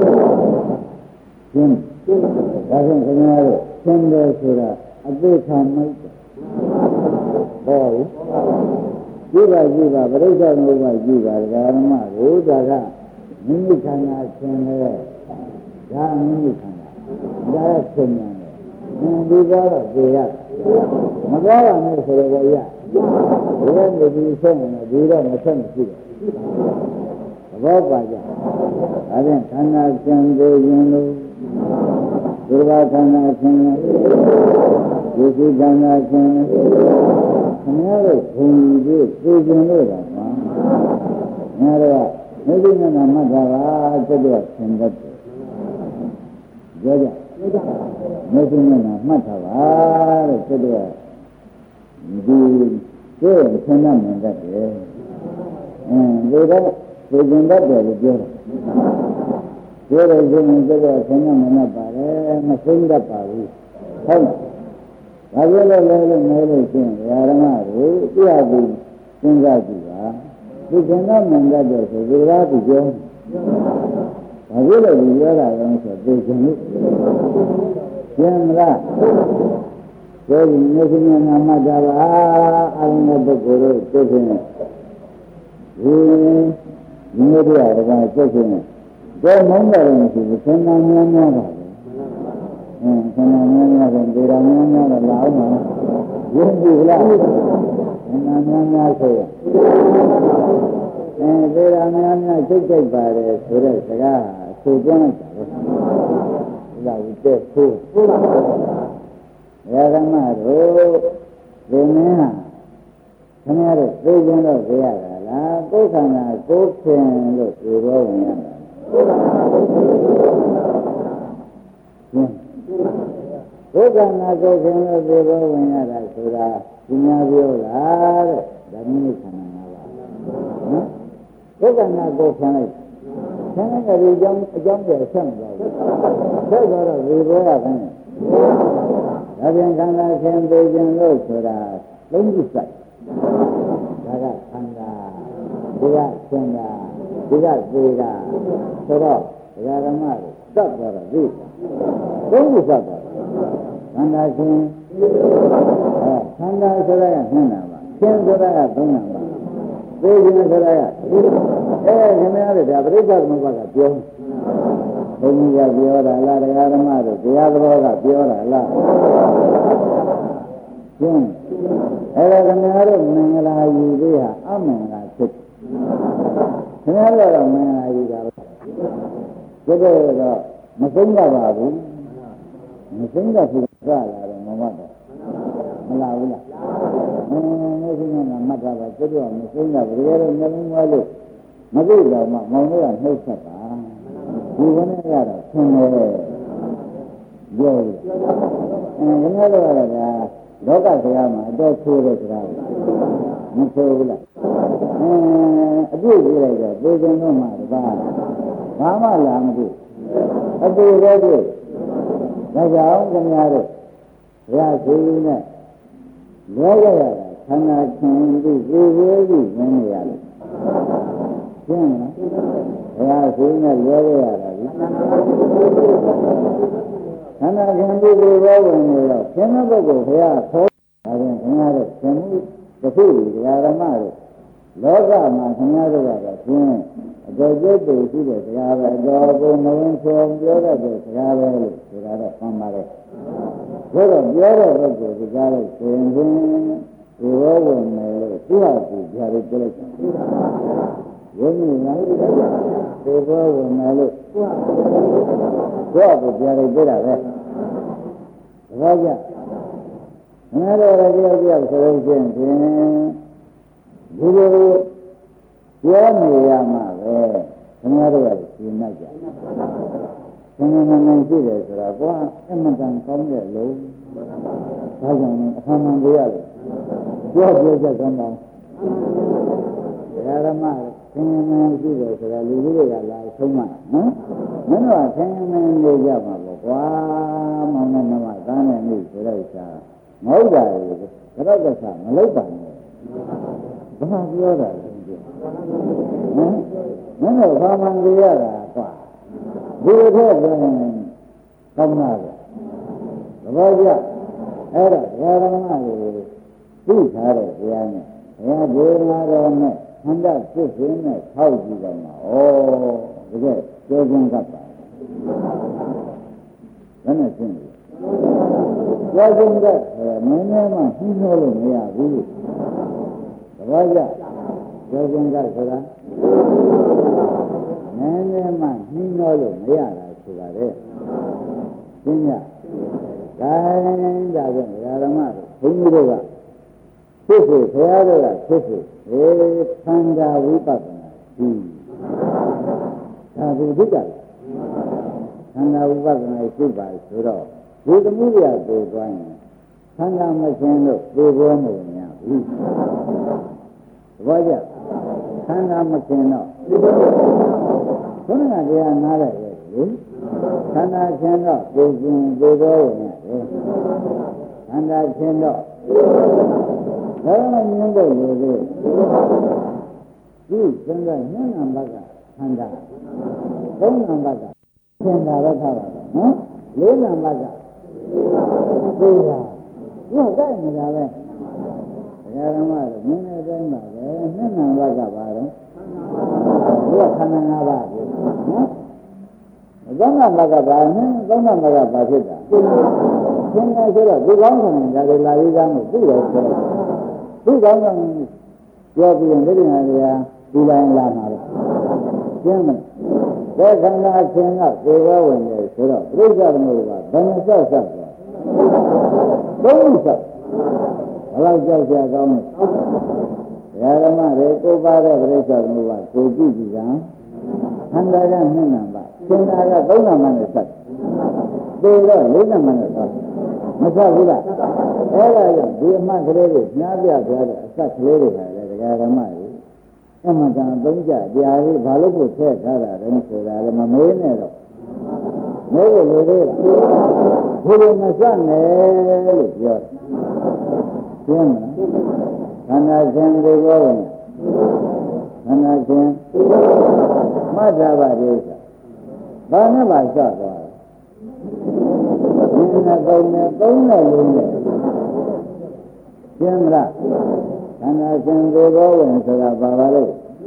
ရှင်ဒါကြောင့်ခင်ဗျားတို့ရှင်တယ်ဆိုတာအသိခံမိုက်တယ်ဟောကြည့်ပါပြိဿဘုရားမျိုးပါကြည့်ပါဓမ္မကိုဒါကမိမိခန္ဓာရှင်လေဒါမိမိခန္ဓာဒါရှင်နေတယ်ဒီကတော့ကြည့်ရမကောင်းပါနဲ့ဆိုတော့ရဒီလိုမျိုးဒီဆက်နေဒီတော့မဆက်မရှိဘူးသဘောပါကြဒါဖြင့်ခန္ဓာရှင်ကိုရင်လို့ဒီဘာခန္ဓာရှင်ဒီစိတ်ခန္ဓာရှင်ခင်ဗျားတို့ဘုံကြီးသိကျင်လို့တာပါငါတို့ကမိစ္ဆာနာမှတ်တာပါကျွတ်တော့သင်တတ်တယ်ပြောကြမိစ္ဆာနာမှတ်တာပါတဲ့ကျွတ်တော့ဒီကိုယ်ဆန္ဒမြင်တတ်တယ်ဒီတော့သိကျင်တတ်တယ်လို့ပြောတယ်ပြောတယ်ဆိုရင်ကျွတ်တော့ဆန္ဒမြင်တတ်ပါတယ်မသိတတ်ပါဘူးဟုတ်လားဘာဖြစ်လို့လဲလို့မဲလို့ရှိရင်ဓမ္မကိုတရားပြီးစဉ်းစားကြည့်ပါဒီကျင်တော့မှန်တတ်တယ်ဆိုဒီကားသူပြောဘာဖြစ်လို့ဒီပြောတာလဲဆိုသိကျင်လို့ကျင်မလားဆိုရင်မျက်စိနဲ့နာမှတ်တာပါအာရုံနဲ့ပုဂ္ဂိုလ်တို့သိခြင်းဒီမျိုးတရားကသိခြင်းတော့မုန်းတယ်မရှိဘူးသင်္ကန်းများများပါဆန္ဒများများဆိုဒေရာများများတော့လာအောင်ပါရင်းပြီလားဆန္ဒများများဆိုရဒေရာများများစိတ်ကြိုက်ပါတယ်ဆိုတဲ့စကားဆိုကြလိုက်တာပဲဒါဦးတဲ့ဆိုရဟမတို့ဒီမင်းဟာခင်ဗျားတို့သိကျင်တော့ကြရတာလားကိုယ်ခန္ဓာကိုယ်ခင်လို့ပြောဝင်ရတာဘုရားနာကိုခင်လို့ပြေပေါ်ဝင်ရတာဆိုတာဒီများပြောလားတဲ့ဓမ္မခန္ဓာ၅ပါးနော်ဘုရားနာကိုခင်လိုက်ဆန်းတဲ့ဒီအကြောင်းတွေဆက်မသွားဘူးဆက်သွားတော့ပြေပေါ်ရခိုင်းဒါပြန်ခန္ဓာခင်သိခြင်းလို့ဆိုတာလုံးဝစိုက်ဒါကခန္ဓာဒီကခင်တာဒီကသေးတာဆိုတော့ဓမ္မတွေစပ်သွားတော့ဒီလုံးဝစပ်သွားခန္ဓာရှင်ခန္ဓာဆိုတာက2နာပါရှင်ဆိုတာက3နာပါသိခြင်းဆိုတာကခင်ဗျားတို့ဒါပရိစ္ဆေသမုပ္ပါကပြောဘုန်းကြီးကပြောတာလားတရားဓမ္မတို့တရားတော်ကပြောတာလားရှင်းအဲ့ဒါခင်ဗျားတို့မင်္ဂလာယူသေးဟာအမင်္ဂလာဖြစ်ခင်ဗျားတို့တော့မင်္ဂလာယူတာပဲဒီတော့မသိကြပါဘူးမသိကြဘူးကလာတော့မမတော့မလာဘူးလားမသိနေမှာမှတ်တာပါကျွတ်တော့မသိကြဘူးတကယ်တော့မမွားလို့မသိတော့မှမောင်တို့ကနှုတ်ဆက်တာဒီဝနဲ့ရတော့ဆင်းနေပြောတယ်ခင်ဗျားတို့ကတော့ဒါလောကစကားမှာအတော့ဆိုးတဲ့စကားမဆိုးဘူးလားအပြည့်ပြလိုက်တော့သေခြင်းတော့မှတပါးဘာမှလာမသိအတူတည်းတွေ့ဒါကြောင့်ခင်ဗျားတို့ဘုရားရှင်နဲ့လွဲရတာခန္ဓာချင်းပြီးသေသေးပြီးဝင်နေရလို့ရှင်းလားဘုရားရှင်နဲ့လွဲရတာဒီခန္ဓာချင်းပြီးသေသေးဝင်နေတော့ရှင်တဲ့ပုဂ္ဂိုလ်ဘုရားခေါ်ဒါပြန်ခင်ဗျားတို့ရှင်မှုတစ်ခုဓမ္မတို့လောကမှာခင်ဗျားတို့ကတော့ရှင်းအတော်ကျိတ်တူရှိတဲ့စကားပဲအတော်ကိုမဝင်ဆုံးပြောတတ်တဲ့စကားပဲလို့ဆိုတာတော့မှန်ပါတယ်ဘုရားပြောတဲ့ပုဂ္ဂိုလ်စကားလို့ဆိုရင်ဒီဘောဝင်မယ်လို့သူ့ဟာသူပြရပြလိုက်တယ်ဝိညာဉ်ကဒီဘောဝင်မယ်လို့သူ့ဟာသူပြရပြတာပဲဘာကြငါတို့ရကြောက်ဆိုလို့ရှိရင်ဒီလိုပြောနေရမှာပဲခင်ဗျားတို့ကရှင်းနိုင်ကြ။ခင်ဗျားနိုင်ရှိတယ်ဆိုတာကွာအမှန်တန်ကောင်းတဲ့လို့ဒါကြောင့်အခါမှန်ကြရတယ်။ပြောချက်ကောင်းကောင်းဓမ္မဆင်းရဲရှိတယ်ဆိုတာလူကြီးတွေကလာဆုံးမနော်မင်းတို့ကဆင်းရဲနေကြမှာပေါ့ကွာမောင်နဲ့နှမသားနဲ့မိဆိုတော့ဥစ္စာမဟုတ်တာလေကတော့ကစားမလုပ်ပါနဲ့ဘာပြောတာလဲနော်မင်းတို့ဘာမှမကြရတာကွာဒီလိုထက်ဆိုရင်ကောင်းတာပဲသဘောကျအဲ့ဒါဓမ္မတွေသိထားတဲ့တရားနဲ့ဘုရားဒေသနာတော်နဲ့ခန္ဓာစစ်စင်းနဲ့ထောက်ကြည့်တော့မှာဩတကယ်ကျေချင်းကပ်ပါဘယ်နဲ့ရှင်းလဲကျေချင်းကပ်ဆိုမင်းများမှနှီးနှောလို့မရဘူးသဘောကျကျေချင်းကပ်ဆိုတာမင်းများမှနှီးနှောလို့မရတာဆိုတာလေရှင်းရဒါနဲ့ဒါကြောင့်ဓမ္မတွေဘုန်းကြီးတို့ကဖြစ်စေဘုရားတို့ကဖြစ်စေသံဃာဝိပဿနာဒီဒါဒီဒုက္ခသံဃာဝိပဿနာရှိပါဆိုတော့ဒီသမှုရပြေသွားရင်သံဃာမရှင်လို့ပြေပေါ်မဝင်ရဘူးသဘောကျသံဃာမရှင်တော့ဘုရားတရားနားရရဲ့လေသံဃာရှင်တော့ပြေခြင်းပြေပေါ်ဝင်ရတယ်သံဃာရှင်တော့ဒါမှမင်းတို့ရေလေဒီသံဃာညနာဘကသံဃာသုံးနံပါတ်ကသင်္သာရထားပါနော်လေးနံပါတ်ကသိတာဒီကဲ့နေတာပဲဓမ္မတို့မင်းနဲ့တိုင်းပါပဲနှစ်နံပါတ်ကပါတော့ဒီကခန္ဓာ၅ပါးကိုနော်သုံးနံပါတ်ကပါနဲ့သုံးနံပါတ်ကပါဖြစ်တာသင်္သာဆိုတော့ဒီကောင်းခန္ဓာတွေလာပြီးသားမို့သိတယ်ဆိုတော့ဒီကောင်းခန္ဓာပြောပြီးရင်ဒီနေရာဒီတိုင်းလာမှာပဲကျင်းမယ်ဒါခန္ဓာရှင်ကသေဘဝင်တယ်ဆိုတော့ပြိဿသမုပ္ပါဘယ်နှဆက်ဆက်သွားသုံးဆက်ဘယ်လောက်ကြောက်ကြကောင်းလဲဓမ္မတွေကိုပါတဲ့ပြိဿသမုပ္ပါကိုကြည့်ကြည့်ကခန္ဓာကနှစ်နံပါတ်ရှင်သာကသုံးနံပါတ်နဲ့ဆက်သေတော့လေးနံပါတ်နဲ့ဆက်မဆက်ဘူးလားအဲ့ဒါကြောင့်ဒီအမှတ်ကလေးတွေညားပြပြတဲ့အဆက်ကလေးတွေကလည်းတရားဓမ္မတွေအမှန်တန်သုံးကြတရားကြီးဘာလို့ကိုထည့်ထားတာလဲဆိုတာလည်းမမေးနဲ့တော့မေးလို့လေသေးလားဘုရားမစနဲ့လို့ပြောတယ်ရှင်းမလားခန္ဓာရှင်ကိုပြောရင်ခန္ဓာရှင်မှတ်တာပါဒီဥစ္စာဘာနဲ့ပါစသွားလဲဒီနဲ့သုံးနဲ့လေးနဲ့ရှင်းမလားခန္ဓာရှင်ကိုပြောရင်ဆိုတာဘာပါလဲ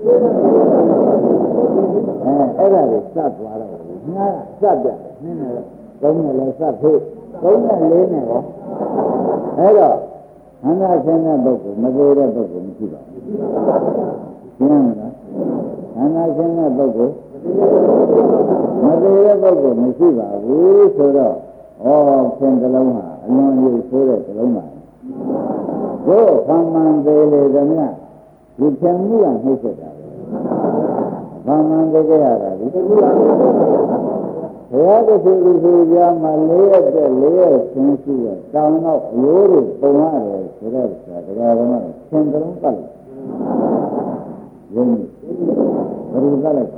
အဲ့ဒါကိုစပ်သွားတော့ငါစပ်ပြနင်းနေသုံးနဲ့လည်းစပ်ဖို့သုံးနဲ့လေးနဲ့ရောအဲ့တော့ခန္ဓာရှင်တဲ့ပုဂ္ဂိုလ်မသေးတဲ့ပုဂ္ဂိုလ်မရှိပါဘူးရှင်းမလားခန္ဓာရှင်တဲ့ပုဂ္ဂိုလ်မသေးတဲ့ပုဂ္ဂိုလ်မရှိပါဘူးဆိုတော့သင်္ကလုံးဟာအလွန်ရုပ်ဆိုးတဲ့ကလုံးပါဘုရားမှန်သေးလေသည်များဒီသင်မှုကနှိမ့်ဆက်တာဘာမှန်သေးကြရတာဒီဘုရားတခုလူစုကြမှာလေးရက်တဲ့လေးရက်ဆင်းရှိရတောင်းတော့အရိုးတွေပုံရတယ်ဆိုတော့တရားဓမ္မသင်္ကလုံးပတ်လိုက်ယုံဘယ်လိုပတ်လိုက်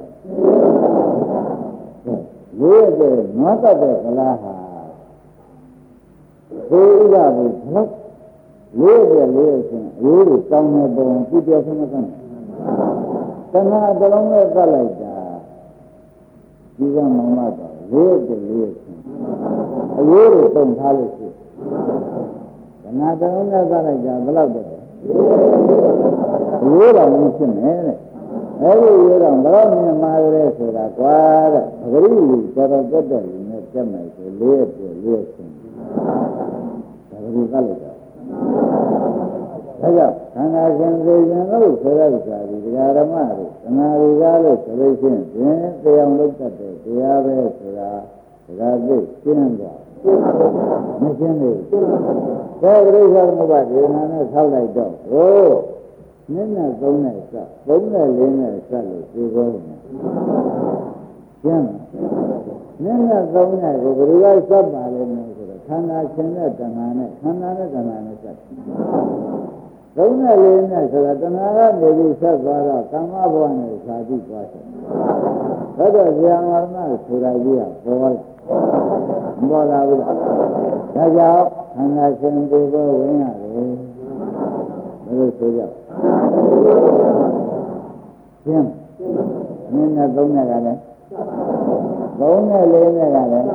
လေးရက်တဲ့နွားတက်တဲ့ကလားဟာကိုယ်ဥဒ္ဒဘုရားလေးရက်ချင်းအရိုးတွေတောင်းနေပုံပြည့်ပြည့်စုံစုံတဏှာတလုံးနဲ့ပတ်လိုက်တာဒီကမောင်မတော်လေးချင်းအရိုးတွေတုံထားလို့ရှိတဏှာတလုံးနဲ့ပတ်လိုက်တာဘယ်လောက်တော့ရိုးတော်ကြီးဖြစ်မယ်တဲ့အဲဒီရိုးတော်ဘယ်တော့မြင်မှာလဲဆိုတာကွာတဲ့ပဂရိလူတော်တော်တက်တဲ့လူနဲ့တက်မယ်ဆိုလေးချင်းဒါကလေးကလည်းဒါကြောင့်ခန္ဓာရှင်သေခြင်းလို့ဆိုရတဲ့စာဒီတရားဓမ္မတွေသမာဓိကားလို့ဆိုလို့ရှိရင်တရားလုံးတတ်တဲ့တရားပဲဆိုတာဒါသိရှင်းသွားမရှင်းသေးဘူး။ဒါပြိဿသမုပ္ပါဒေနာနဲ့ဆောက်လိုက်တော့နည်းနဲ့သုံးနဲ့စသုံးနဲ့လေးနဲ့စလို့သိကုန်တယ်။ရှင်းမလား။နည်းနဲ့သုံးနဲ့ကိုဘယ်လိုစပ်ပါလဲဆိုတော့ခန္ဓာရှင်တဲ့တဏှာနဲ့ခန္ဓာနဲ့တဏှာနဲ့စပ်။သသုံးနဲ့လေးနဲ့ဆိုတာတဏှာကနေပြီးဆက်သွားတော့ကာမဘဝနဲ့ဇာတိသွားတယ်ဘယ်တော့ဇာမရဏဆိုတာကြီးကပေါ်လာမပေါ်လာဘူးလားဒါကြောင့်ခန္ဓာရှင်ကိုယ်ကိုဝင်ရတယ်ဘယ်လိုဆိုကြရှင်းနင်းနဲ့သုံးနဲ့ကလည်းသုံးနဲ့လေးနဲ့ကလည်းဒါ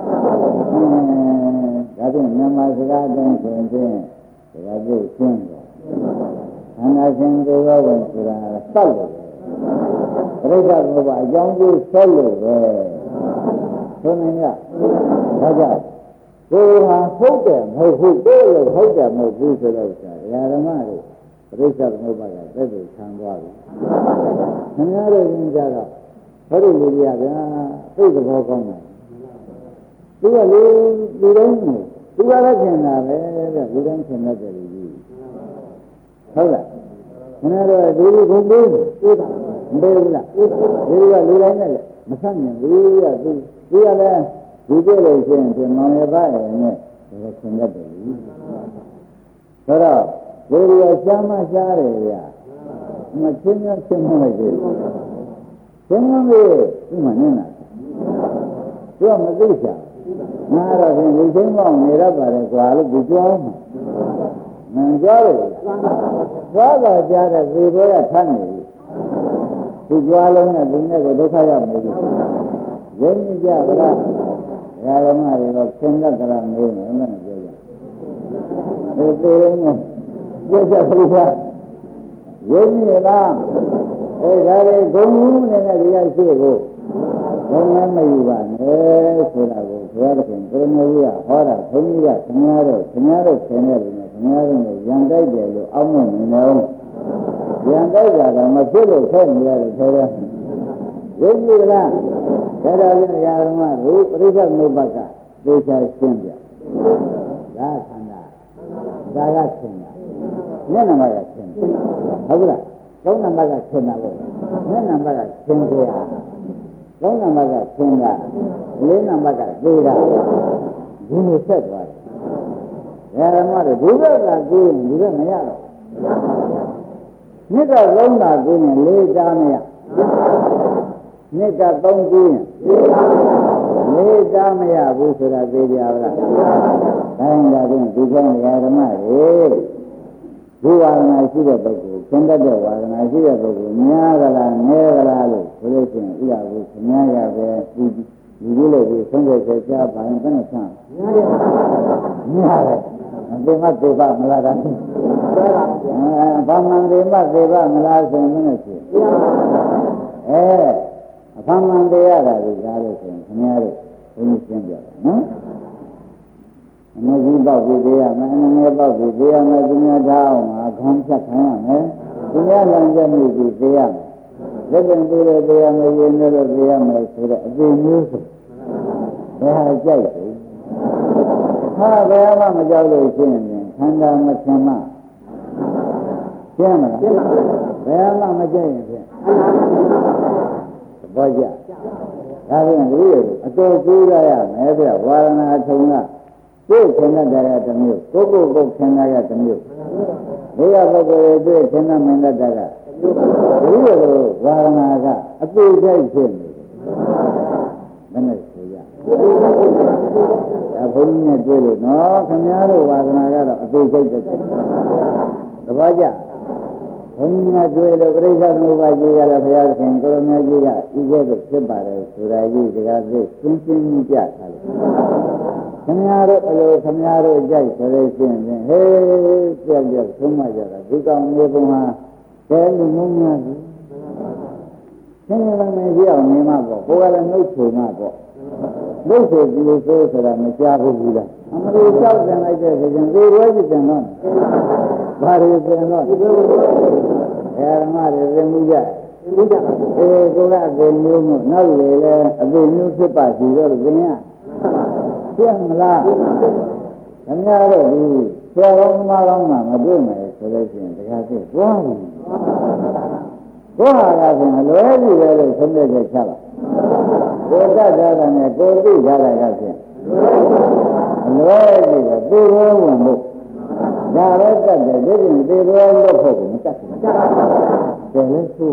ဖြင့်မြန်မာစကားတိုင်းဆိုရင်ဒါကပြည့်ရှင်းတယ်ခန္ဓာရှင်ကိုယ်ဝင်ဆိုတာစက်လို့ပြိဿဘုရားအကြောင်းကျဆက်လို့ပဲဆိုနေရဒါကြောင့်ကိုယ်ဟာဟုတ်တယ်မဟုတ်ဘူးကိုယ်လည်းဟုတ်တယ်မဟုတ်ဘူးဆိုတော့ဓမ္မတွေပြိဿဘုရားကသက်သေခံသွားပြီခင်ဗျားတို့ရင်ကြတော့ဘုရားလူကြီးကဗျာသိသဘောကောင်းတယ်သူကလူတိုင်းကိုသူကလည်းထင်တာပဲတဲ့လူတိုင်းထင်တတ်တယ်လူကြီးဟုတ်လားခင်ဗျားတို့ဒီလိုကုန်ပြီးတာမပေးဘူးလားဒီကလူတိုင်းနဲ့မဆန့်ကျင်ဘူးကသူကလည်းဒီကြည့်လို့ရှိရင်ဒီမောင်ရပါရဲ့နဲ့ဒါဆင်တတ်တယ်ဆိုတော့ဒီလိုရှားမရှားတယ်ဗျာမချင်းချင်းမလိုက်သေးဘူးချင်းမမေးဒီမှာနေနာသူကမသိချာငါတော့ဒီလူချင်းပေါင်းနေရပါတယ်ကွာလို့ဒီကြောင်းမန်ကြောတယ်သွားတော့ကြားတဲ့ဒီဘောကထမ်းနေပြီဒီကြွားလုံးနဲ့ဒီနဲ့ကိုဒုက္ခရောက်နေပြီရင်းကြဗလားဓမ္မတွေတော့သင်္ကတရမေးမယ်မနဲ့ပြောကြဒီသေးလုံးနဲ့ပြောကြပြီလားရင်းနေလားဒါတွေဂုံမှုနဲ့ဒီရရှိကိုဘုံနဲ့မယူပါနဲ့ဆိုတာကိုဘုရားသခင်ကိုရမကြီးကဟောတာဘုန်းကြီးကခင်ဗျားတို့ဆင်းရဲတယ်နဲ့ခင်ဗျားတို့နဲ့ရံတိုက်တယ်လို့အောက်မဲ့နေတော့ရံတိုက်တာကမဖြစ်လို့ဆက်နေရတယ်ဆိုတော့ရင်းပြီလားဒါတော့လည်းဓမ္မတို့ပရိစ္ဆေသမုပ္ပါကသေချာရှင်းပြဒါခန္ဓာဒါကရှင်းတာမျက်နှာမှာကရှင်းဟုတ်ကဲ့သုံးနံပါတ်ကရှင်းတာလို့မျက်နှာမှာကရှင်းကြရသုံးနံပါတ်ကရှင်းတာလေးနံပါတ်ကသေးတာဒီလိုဆက်သွားတယ်ဓမ္မတို့ဒီဘက်ကကြည့်ရင်ဒီဘက်မရတော့နှစ်ကလုံးတာကြည့်ရင်လေးတာမရနှစ်ကသုံးကြည့်ရင်လေးတာမရဘူးဆိုတာသိကြပါလားတိုင်းဒါဖြင့်ဒီကောင်းဓမ္မတွေဒီဝါဒနာရှိတဲ့ပုဂ္ဂိုလ်သင်တတ်တဲ့ဝါဒနာရှိတဲ့ပုဂ္ဂိုလ်များကလားနည်းကလားလို့ဆိုလို့ရှိရင်ဥလာကိုခင်ဗျားရပဲဒီလိုလို့ဒီဆုံးဖြတ်ချက်ချပါရင်ဘယ်နဲ့ဆန်းများတယ်ဒီမှာသေပါမလားဒါဘာမှန်ဒီမှာသေပါမလားဆိုရင်ဘယ်နဲ့ဖြစ်အဖမ်းမှန်တရားတာကိုကြားလို့ဆိုရင်ခင်ဗျားတို့ဘုန်းကြီးရှင်းပြပါနော်အမကြီးပေါက်ပြီးသေးရမယ်အငယ်ပေါက်ပြီးသေးရမယ်သူများထားအောင်မှာခေါင်းဖြတ်ခံရမယ်သူများလမ်းကျမှုပြီးသေးရမယ်လက်ကျင်သေးတယ်သေးရမယ်ရင်းနေလို့သေးရမယ်ဆိုတော့အပေမျိုးဆိုဘယ်ဟာကြိုက်တယ်ဟာဘယ်မှမကြောက်လို့ရှင်းရင်ခန္ဓာမထင်မှရှင်းမလားဘယ်မှမကြိုက်ရင်ဖြင့်ဘောကြဒါဖြင့်ဒီအတော်ကျိုးရရမယ်ပြဝါရဏအထုံကကိုယ်ခန္ဓာတရားတစ်မျိုးကိုယ်ခန္ဓာရတစ်မျိုးဒီကပုဂ္ဂိုလ်ရဲ့ခန္ဓာမင်းတတာကဒီလိုဝါရဏကအပြည့်ဆိုင်ဖြစ်နေတယ်မနဲ့ဆိုရဒါဘုန်းကြီးနဲ့တွေ့လို့နော်ခင်ဗျားတို့ဝါရဏကတော့အပြည့်ဆိုင်တဲ့သဘောကျဘုန်းကြီးနဲ့တွေ့လို့ပြိဿသမုပ္ပါကြီးကလည်းဘုရားရှင်ကိုရမကြီးကဤကဲ့သို့ဖြစ်ပါတယ်ဆိုတာကြီးဒီကသိရှင်းပြထားတယ်ခင်ဗျားတို့အလိုခင်ဗျားတို့ကြိုက်ဆိုလို့ရှိရင်ဟေးကြောက်သုံးမကြတာဒီကောင်မျိုးပုံဟာဘယ်လိုမုန်းများဘူးခင်ဗျားလည်းမရှိအောင်နေမှာပေါ့ကိုယ်ကလည်းနှုတ်ချုံမှာပေါ့နှုတ်ဆိုပြီးဆိုဆိုတာမကြားဘူးလားအမလို့ကြောက်တယ်လိုက်တဲ့ဆိုရင်ဒီရွယ်ကြီးတယ်နော်ဘာတွေပြန်တော့ဓမ္မတွေသင်မှုကြကိုကအပေမျိုးမို့နောက်လေလေအပေမျိုးဖြစ်ပါစီတော့သင်ရပြတ်မလားခင်ဗျားတို့ဒီဆရာတော်သမားကောင်းမှမတွေ့မယ်ဆိုလို့ရှိရင်တခါသိသွားပြီကိုဟာကဆိုရင်လွယ်ပြီလေလို့ဆုံးဖြတ်ချက်ချပါကိုတတ်တာနဲ့ကိုသိတာကဖြင့်လွယ်ပြီလေသူ့ရောဝင်ဖို့ဒါပဲတတ်တယ်ဒီရင်သေဘောလို့ဖို့ကိုမတတ်ဘူးတယ်လဲဆို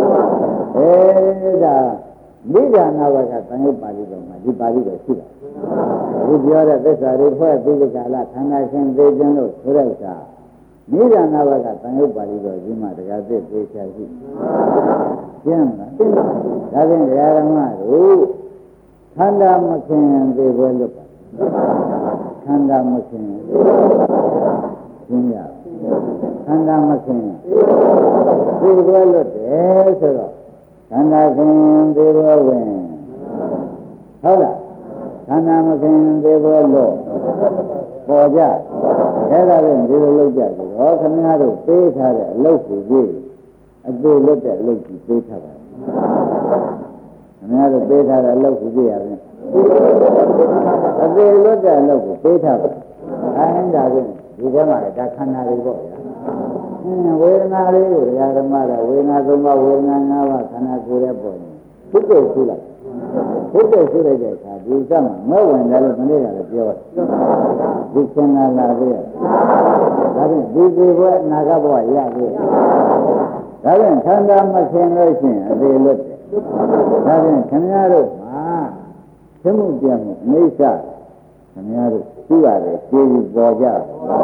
ဒါနိဒာနာဝကသံဃာပါဠိတော်မှာဒီပါဠိတော်ရှိတာဒီပြောတဲ့သစ္စာတွေဖွဲ့သိက္ခာလခန္ဓာရှင်သိခြင်းလို့ဆိုတဲ့ဥစ္စာနိဒာနာဝကသံဃာပါဠိတော်ကြီးမှာတရားသစ်သိချာရှိကျင်းလားဒါဖြင့်ဓမ္မတို့ခန္ဓာမခင်သေပွဲလို့ပါခန္ဓာမခင်ရှင်းရခန္ဓာမခင်သေပွဲလို့တယ်ဆိုတော့ခန္ဓာခင်သေပွဲဝင်ဟုတ်လားခန္ဓာမခင်သေပွဲလို့ပေါ်ကြအဲ့ဒါလည်းဒီလိုလုပ်ကြပြီဟောခင်ဗျားတို့ပေးထားတဲ့အလုပ်ကိုကြည့်အသေးလွတ်တဲ့အလုပ်ကိုပေးထားပါခင်ဗျားတို့ပေးထားတဲ့အလုပ်ကိုကြည့်ရမယ်အသေးလွတ်တဲ့အလုပ်ကိုပေးထားပါအဲဒါဖြင့်ဒီထဲမှာဒါခန္ဓာတွေပေါ့ဗျာဝေဒနာလေးကိုဓမ္မတာဝေဒနာသုံးပါးဝေဒနာ၅ပါးခန္ဓာကိုယ်ရဲ့ပုံဘုဒ္ဓရှိလိုက်ဘုဒ္ဓရှိလိုက်တဲ့အခါဒီစမှာမဲ့ဝင်တယ်လို့မနေ့ကလည်းပြောတယ်ဒီသင်္ဃာလာသေးတယ်ဒါဖြင့်ဒီဒီဘဝနာဂဘဝရသေးတယ်ဒါဖြင့်ခန္ဓာမခင်လို့ရှိရင်အသေးလွတ်တယ်ဒါဖြင့်ခင်ဗျားတို့မှာသမှုပြမှုအိဋ္ဌခင်ဗျားတို့ရှိရတယ်ကျေးဇူးပေါ်ကြဩ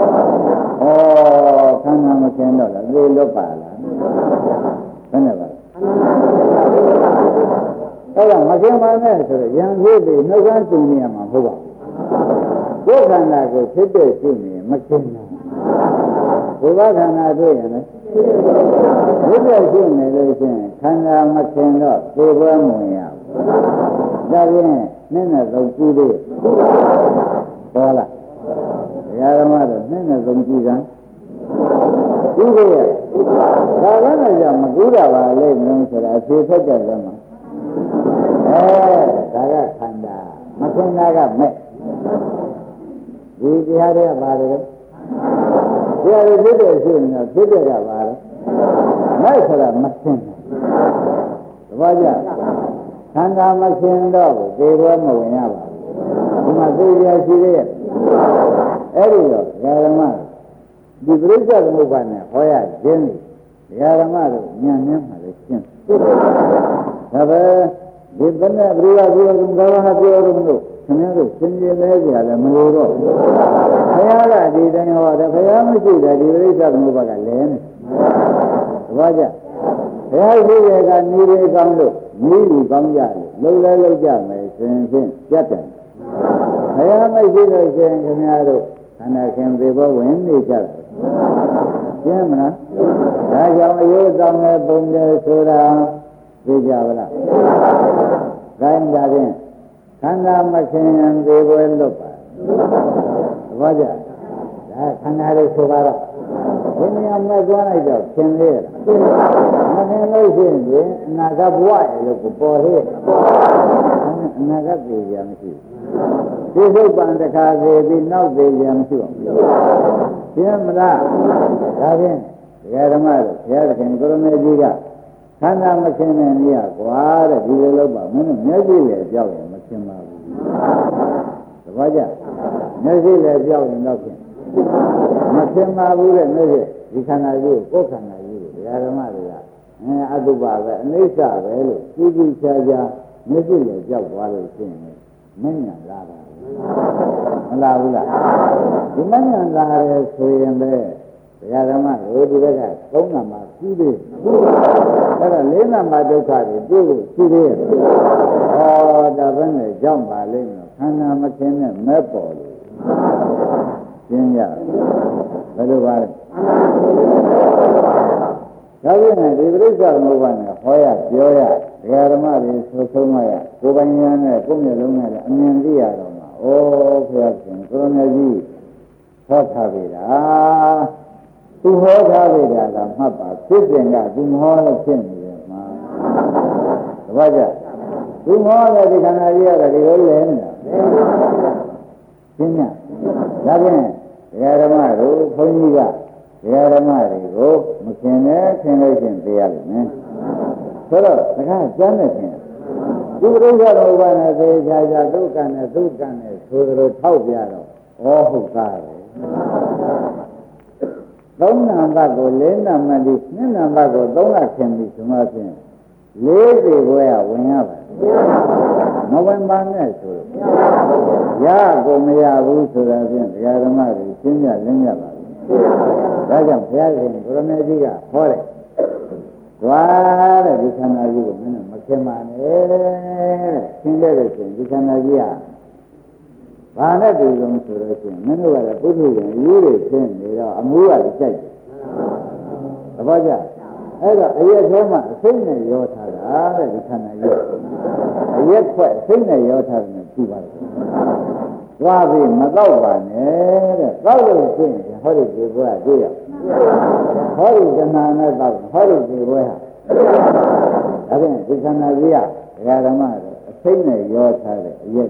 ခန္ဓာမခင်တော့လည်းသေလွတ်ပါလားဘယ်နဲ့ပါအဲ့ဒါမကင်ပါနဲ့ဆိုတော့ယံဖြစ်ပြီးနှုတ်ခမ်းစုံနေရမှာမဟုတ်ပါဘူးကိုယ်ခန္ဓာကိုဖြစ်တဲ့ရှိနေမကင်ဘူးဘုရားခန္ဓာတွေ့ရင်လည်းဘုရားရှိနေလို့ရှိရင်ခန္ဓာမကင်တော့သေပွဲမဝင်ရဘူးဒါဖြင့်နည်းနဲ့သုံးကြည့်သေးဟောလားဓမ္မတော့နည်းနဲ့သုံးကြည့်ကံကြည့်သေးရဲ့ဒါလည်းကြောင့်မကူးတာပါလိမ့်မယ်ဆိုတာအဖြေထွက်ကြတယ်မှာဒါကခန္ဓာမခန္ဓာကမဲ့ဒီတရားတွေကပါတယ်တရားတွေဖြစ်တဲ့ရှိရင်တော့ဖြစ်တဲ့ကပါတယ်မဲ့ဆိုတာမခင်းဘူးတပည့်ကြခန္ဓာမခင်းတော့သေဘွယ်မဝင်ရပါဘူးဒီမှာသိရရှိသေးရဲ့အဲ့ဒီတော့ဓမ္မဒီပြိဿသမုပ္ပါဒ်နဲ့ဟောရခြင်းဓမ္မတို့ဉာဏ်နဲ့မှလည်းရှင်းဒါပဲဒီဘယ်နဲ့ဘုရားပြောတယ်ဘာဝနာပြောတယ်လို့ခင်ဗျားတို့သင်ကျင်လဲကြလည်းမလို့တော့ဘုရားကဒီတိုင်းဟောတယ်ဘုရားမရှိတဲ့ဒီပြိဿသမုပ္ပါဒ်ကလည်းနေဘာကြဘုရားရှိတဲ့ကနေရကောင်းလို့မိလူကောင်းကြလို့လုံလဲလုံကြမယ်ဆိုရင်ဖြင့်ပြတ်တယ်ဘုရားမရှိလို့ရှိရင်ခင်ဗျားတို့ခန္ဓာခင်သေဘောဝင်နေကြတယ်ကျင်းမလားဒါကြောင့်အယုတောင်းတဲ့ပုံတယ်ဆိုတာသိကြပါလားခိုင်းကြဖြင့်ခန္ဓာမခင်သေပွဲလွတ်ပါဘာကြဒါခန္ဓာလေးဆိုပါတော့ဒီနေရာမှာသွားလိုက်တော့ခင်လေးလားမခင်လို့ရှိရင်အနာဂတ်ဘဝရဲ့လို့ပေါ်သေးတယ်အနာဂတ်ပြေရမရှိဘူးဒီသုတ်ပံတစ်ခါသေးပြီးနောက်သေးရမရှိဘူးရှင်းမလားဒါဖြင့်ဓမ္မတို့ဘုရားသခင်ကိုရမေကြီးကခန္ဓာမခင်တဲ့နေရာကွာတဲ့ဒီလိုလုပ်ပါမင်းတို့မျက်စိလည်းကြောက်ရင်မခင်ပါဘူးတပည့်ကြမျက်စိလည်းကြောက်ရင်တော့ခင်မခင်ပါဘူးတဲ့မျက်စိဒီခန္ဓာကြီးကိုယ်ခန္ဓာကြီးကိုဓမ္မတွေကအတုပါပဲအနိစ္စပဲလို့ကြည့်ကြည့်ချာချာမျက်စိလည်းကြောက်သွားလို့ရှိရင်မဉ္ဇဏ်လာတာမလာဘူးလားဒီမဉ္ဇဏ်လာရဲဆိုရင်ပဲဓမ္မတို့ဒီဘက်က3နံပါတ်ပြီးသေးအဲ့တော့4နံပါတ်ဒုက္ခတွေတွေ့လို့ရှိသေးရဲ့ဟောဒါပဲနဲ့ကြောက်ပါလိမ့်မယ်ခန္ဓာမခင်နဲ့မဲ့ပေါ်လို့ရှင်းရဘယ်လိုပါလဲဒါပြင်ဒီပြိဿသမုပ္ပါဒ်နဲ့ဟောရပြောရဓမ္မတွေဆိုဆုံးရကိုယ်ပိုင်ဉာဏ်နဲ့ကိုယ်မျက်လုံးနဲ့အမြင်သိရတော့မှာဩဘုရားရှင်ကိုရမေကြီးဟောထားပြီလားသူဟောထားပြီလားကမှတ်ပါဖြစ်စဉ်ကသူမဟောလို့ဖြစ်နေတယ်မှာတပည့်ကြသူဟောတဲ့ဒီခန္ဓာကြီးရတယ်ဒီလိုလဲနေတာရှင်းညဒါဖြင့်ဓမ္မတို့ဘုန်းကြီးကဓမ္မတွေကိုမခင်နဲ့ခင်လို့ရှင်သိရလိမ့်မယ်ဆိုတော့တခါကျမ်းနဲ့ခင်ဒီပရိစ္ဆေဘုရားနဲ့သေချာချာဒုက္ခနဲ့ဒုက္ခနဲ့ဆိုသလိုထောက်ပြတော့ဩဟုတ်သားပဲ 3 နံပါတ်ကို4နံပါတ်ဒီ2နံပါတ်ကို3လခင်ပြီဆိုမှဖြင့်4ပေဘွဲကဝင်ရပါတယ်မဝင်ပါနဲ့ဆိုရကိုမရဘူးဆိုတာဖြင့်ဒကာဓမ္မတွေရှင်းပြလင်းပြပါပြီဒါကြောင့်ဘုရားရှင်ကိုရမေကြီးကဟောတယ်သွားတဲ့ဒီခန္ဓာကြီးကိုမင်းတို့မခင်ပါနဲ့တဲ့ရှင်းခဲ့လို့ရှိရင်ဒီခန္ဓာကြီးကဘာနဲ့တူဆုံးဆိုလို့ရှိရင်မင်းတို့ကလည်းပုထုဇဉ်ရိုးတွေရှင်းနေတော့အမှုကလည်းကြိုက်တယ်သဘောကျအဲ့တော့အရက်ထဲမှာအစိမ့်နဲ့ရောထားတာတဲ့ဒီခန္ဓာကြီးအရက်ခွက်အစိမ့်နဲ့ရောထားတယ်ကြည့်ပါလားသွားပြီးမတော့ပါနဲ့တဲ့တော့လို့ရှိရင်ဟောဒီဒီဘွဲတွေ့ရဟောဒီဇနာနဲ့တော့ဟောဒီဒီဘွဲဟာဒါဖြင့်ဒီခန္ဓာကြီးကဒကာဓမ္မတော့အစိမ့်နဲ့ရောထားတဲ့အရက်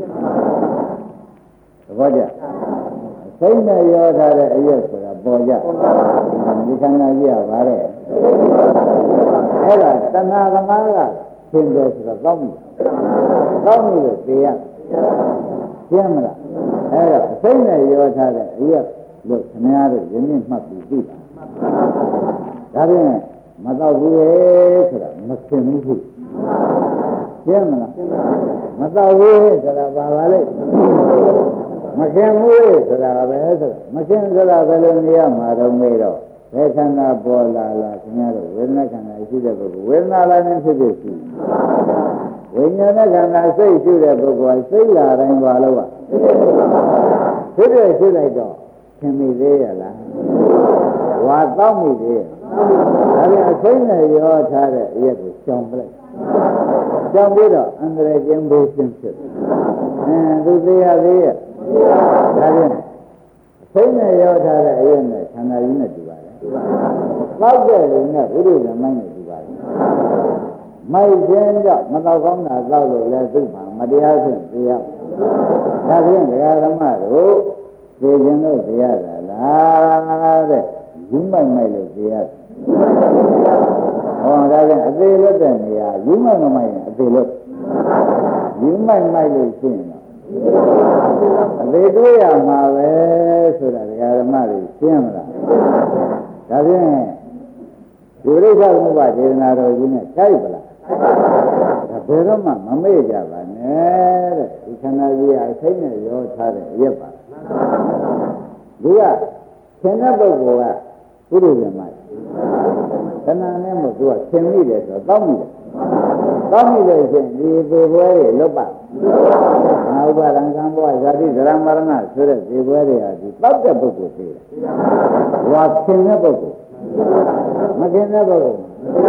သဘောကျစိတ်နဲ့ရောထားတဲ့အရက်ဆိုတာပေါ်ကြဒီခန္ဓာကြီးကဗါတဲ့အဲ့ဒါတဏှာသမားကသင်တယ်ဆိုတော့ကောင်းပြီကောင်းပြီလို့သိရရှင်းမလားအဲ့တော့စိတ်နဲ့ရောထားတဲ့အရက်လို့ခင်ဗျားတို့ယနေ့မှတ်ပြီးသိပါဒါဖြင့်မတော့ဘူးလေဆိုတာမသင်ဘူးဖြစ်ရှင်းမလားမတော့ဘူးဆိုတာဘာပါလဲမခင်ဘူးဆိုတာပဲဆိုမခင်ဆိုတာဘယ်လိုနေရမှာတော့မေးတော့ဘယ်ခန္ဓာပေါ်လာလားခင်ဗျားတို့ဝေဒနာခန္ဓာရှိတဲ့ပုဂ္ဂိုလ်ဝေဒနာလည်းဖြစ်ဖြစ်ရှိဝိညာဉ်ခန္ဓာစိတ်ရှိတဲ့ပုဂ္ဂိုလ်စိတ်လာတိုင်းပါလို့ဖြစ်ဖြစ်ရှိလိုက်တော့ခင်မိသေးရလားဝါတော့မိသေးရဒါပြန်အစိမ့်နဲ့ရောထားတဲ့အရက်ကိုရှောင်ပလိုက်ရှောင်ပြီးတော့အန္တရာယ်ကျင်းပေးခြင်းဖြစ်သူသေးရသေးရဒါဖြင့်စိတ်နဲ့ရောထားတဲ့အရင်နဲ့ခန္ဓာကြီးနဲ့တူပါတယ်။သောက်တဲ့လူနဲ့ဘုရုဇံမိုင်းနဲ့တူပါတယ်။မိုက်ခြင်းကြောင့်မတော့ကောင်းတာသောက်လို့လည်းသိမှာမတရားဖြင့်သိရ။ဒါဖြင့်ဒကာဓမ္မတို့သိခြင်းလို့သိရတာလားတဲ့။ယူမိုက်မိုက်လို့သိရ။ဟောဒါဖြင့်အသေးလွတ်တဲ့နေရာယူမိုက်မမိုက်ရင်အသေးလွတ်။ယူမိုက်မိုက်လို့ရှိရင်အသေးတွေးရမှာပဲဆိုတာဒကာဓမ္မတွေရှင်းမလားဒါဖြင့်ဒီရိစ္ဆာသမုပ္ပါဒေသနာတော်ကြီးနဲ့ကြိုက်ပလားဒါဘယ်တော့မှမမေ့ကြပါနဲ့တဲ့ဒီခန္ဓာကြီးအစိမ့်နဲ့ရောထားတဲ့အရက်ပါဒီကသင်တဲ့ပုဂ္ဂိုလ်ကပုရိသေမှာခဏနဲ့မို့သူကသင်မိတယ်ဆိုတော့တောက်မိတယ်တောက်မိလို့ရှိရင်ဒီသေပွဲတွေလွတ်ပါနာဥပါဒံကံဘောဇာတိဇရမရဏဆိုတဲ့ဒီပွဲတွေဟာဒီတောက်တဲ့ပုဂ္ဂိုလ်သိတယ်။ဝါသင်တဲ့ပုဂ္ဂိုလ်မသင်တဲ့ပုဂ္ဂိုလ်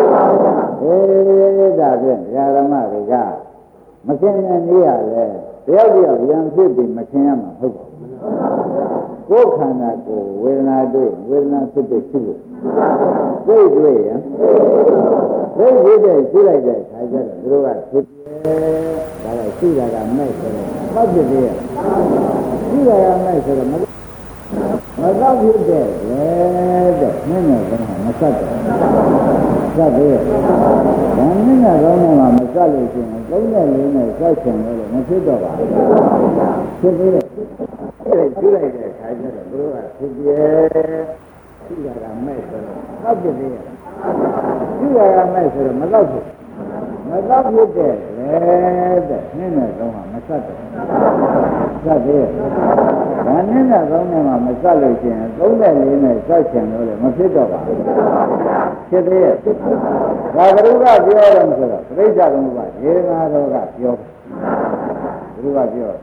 ဒါဖြင့်ဓမ္မတွေကမသင်တဲ့နည်းရလဲတယောက်တယောက်ရံဖြစ်ပြီးမသင်ရမှာဟုတ်ပါဘူး။ကိုယ်ခန္ဓာကိုဝေဒနာတွေ့ဝေဒနာဖြစ်တဲ့ရှိလို့သိတွေ့ရင်သိဖြစ်တဲ့ရှိလိုက်တဲ့ခါကျတော့သူတို့ကဖြစ်ဒါကရှိတာကမဲ့ဆိုတော့ပတ်ဖြစ်သေးရဲ့ရှိတာကမဲ့ဆိုတော့မတော့ဖြစ်တဲ့လေတဲ့နည်းနည်းကတော့မဆက်တယ်ဆက်သေးရဲ့ဒါနည်းနည်းကောင်းတော့မှမဆက်လို့ရှိရင်3နဲ့4နဲ့ဆက်ချင်လို့မဖြစ်တော့ပါဘူးဖြစ်သေးရဲ့ရှိလိုက်တဲ့ခါကျတော့သူတို့ကဖြစ်ရဲ့ရှိတာကမဲ့ဆိုတော့ပတ်ဖြစ်သေးရဲ့ရှိတာကမဲ့ဆိုတော့မတော့ဖြစ်မတော့ဖြစ်တဲ့လေတဲ့နည်းနည်းတော့မဆက်တယ်ဆက်သေးဒါနည်းနည်းတော့နဲ့မှမဆက်လို့ရှိရင်3နဲ့4နဲ့ဆက်ချင်လို့လည်းမဖြစ်တော့ပါဘူးဖြစ်သေးရဲ့ဒါကရုကပြောတယ်ဆိုတော့ပြိဿကံကဒေနာတော်ကပြောဘုရားပြော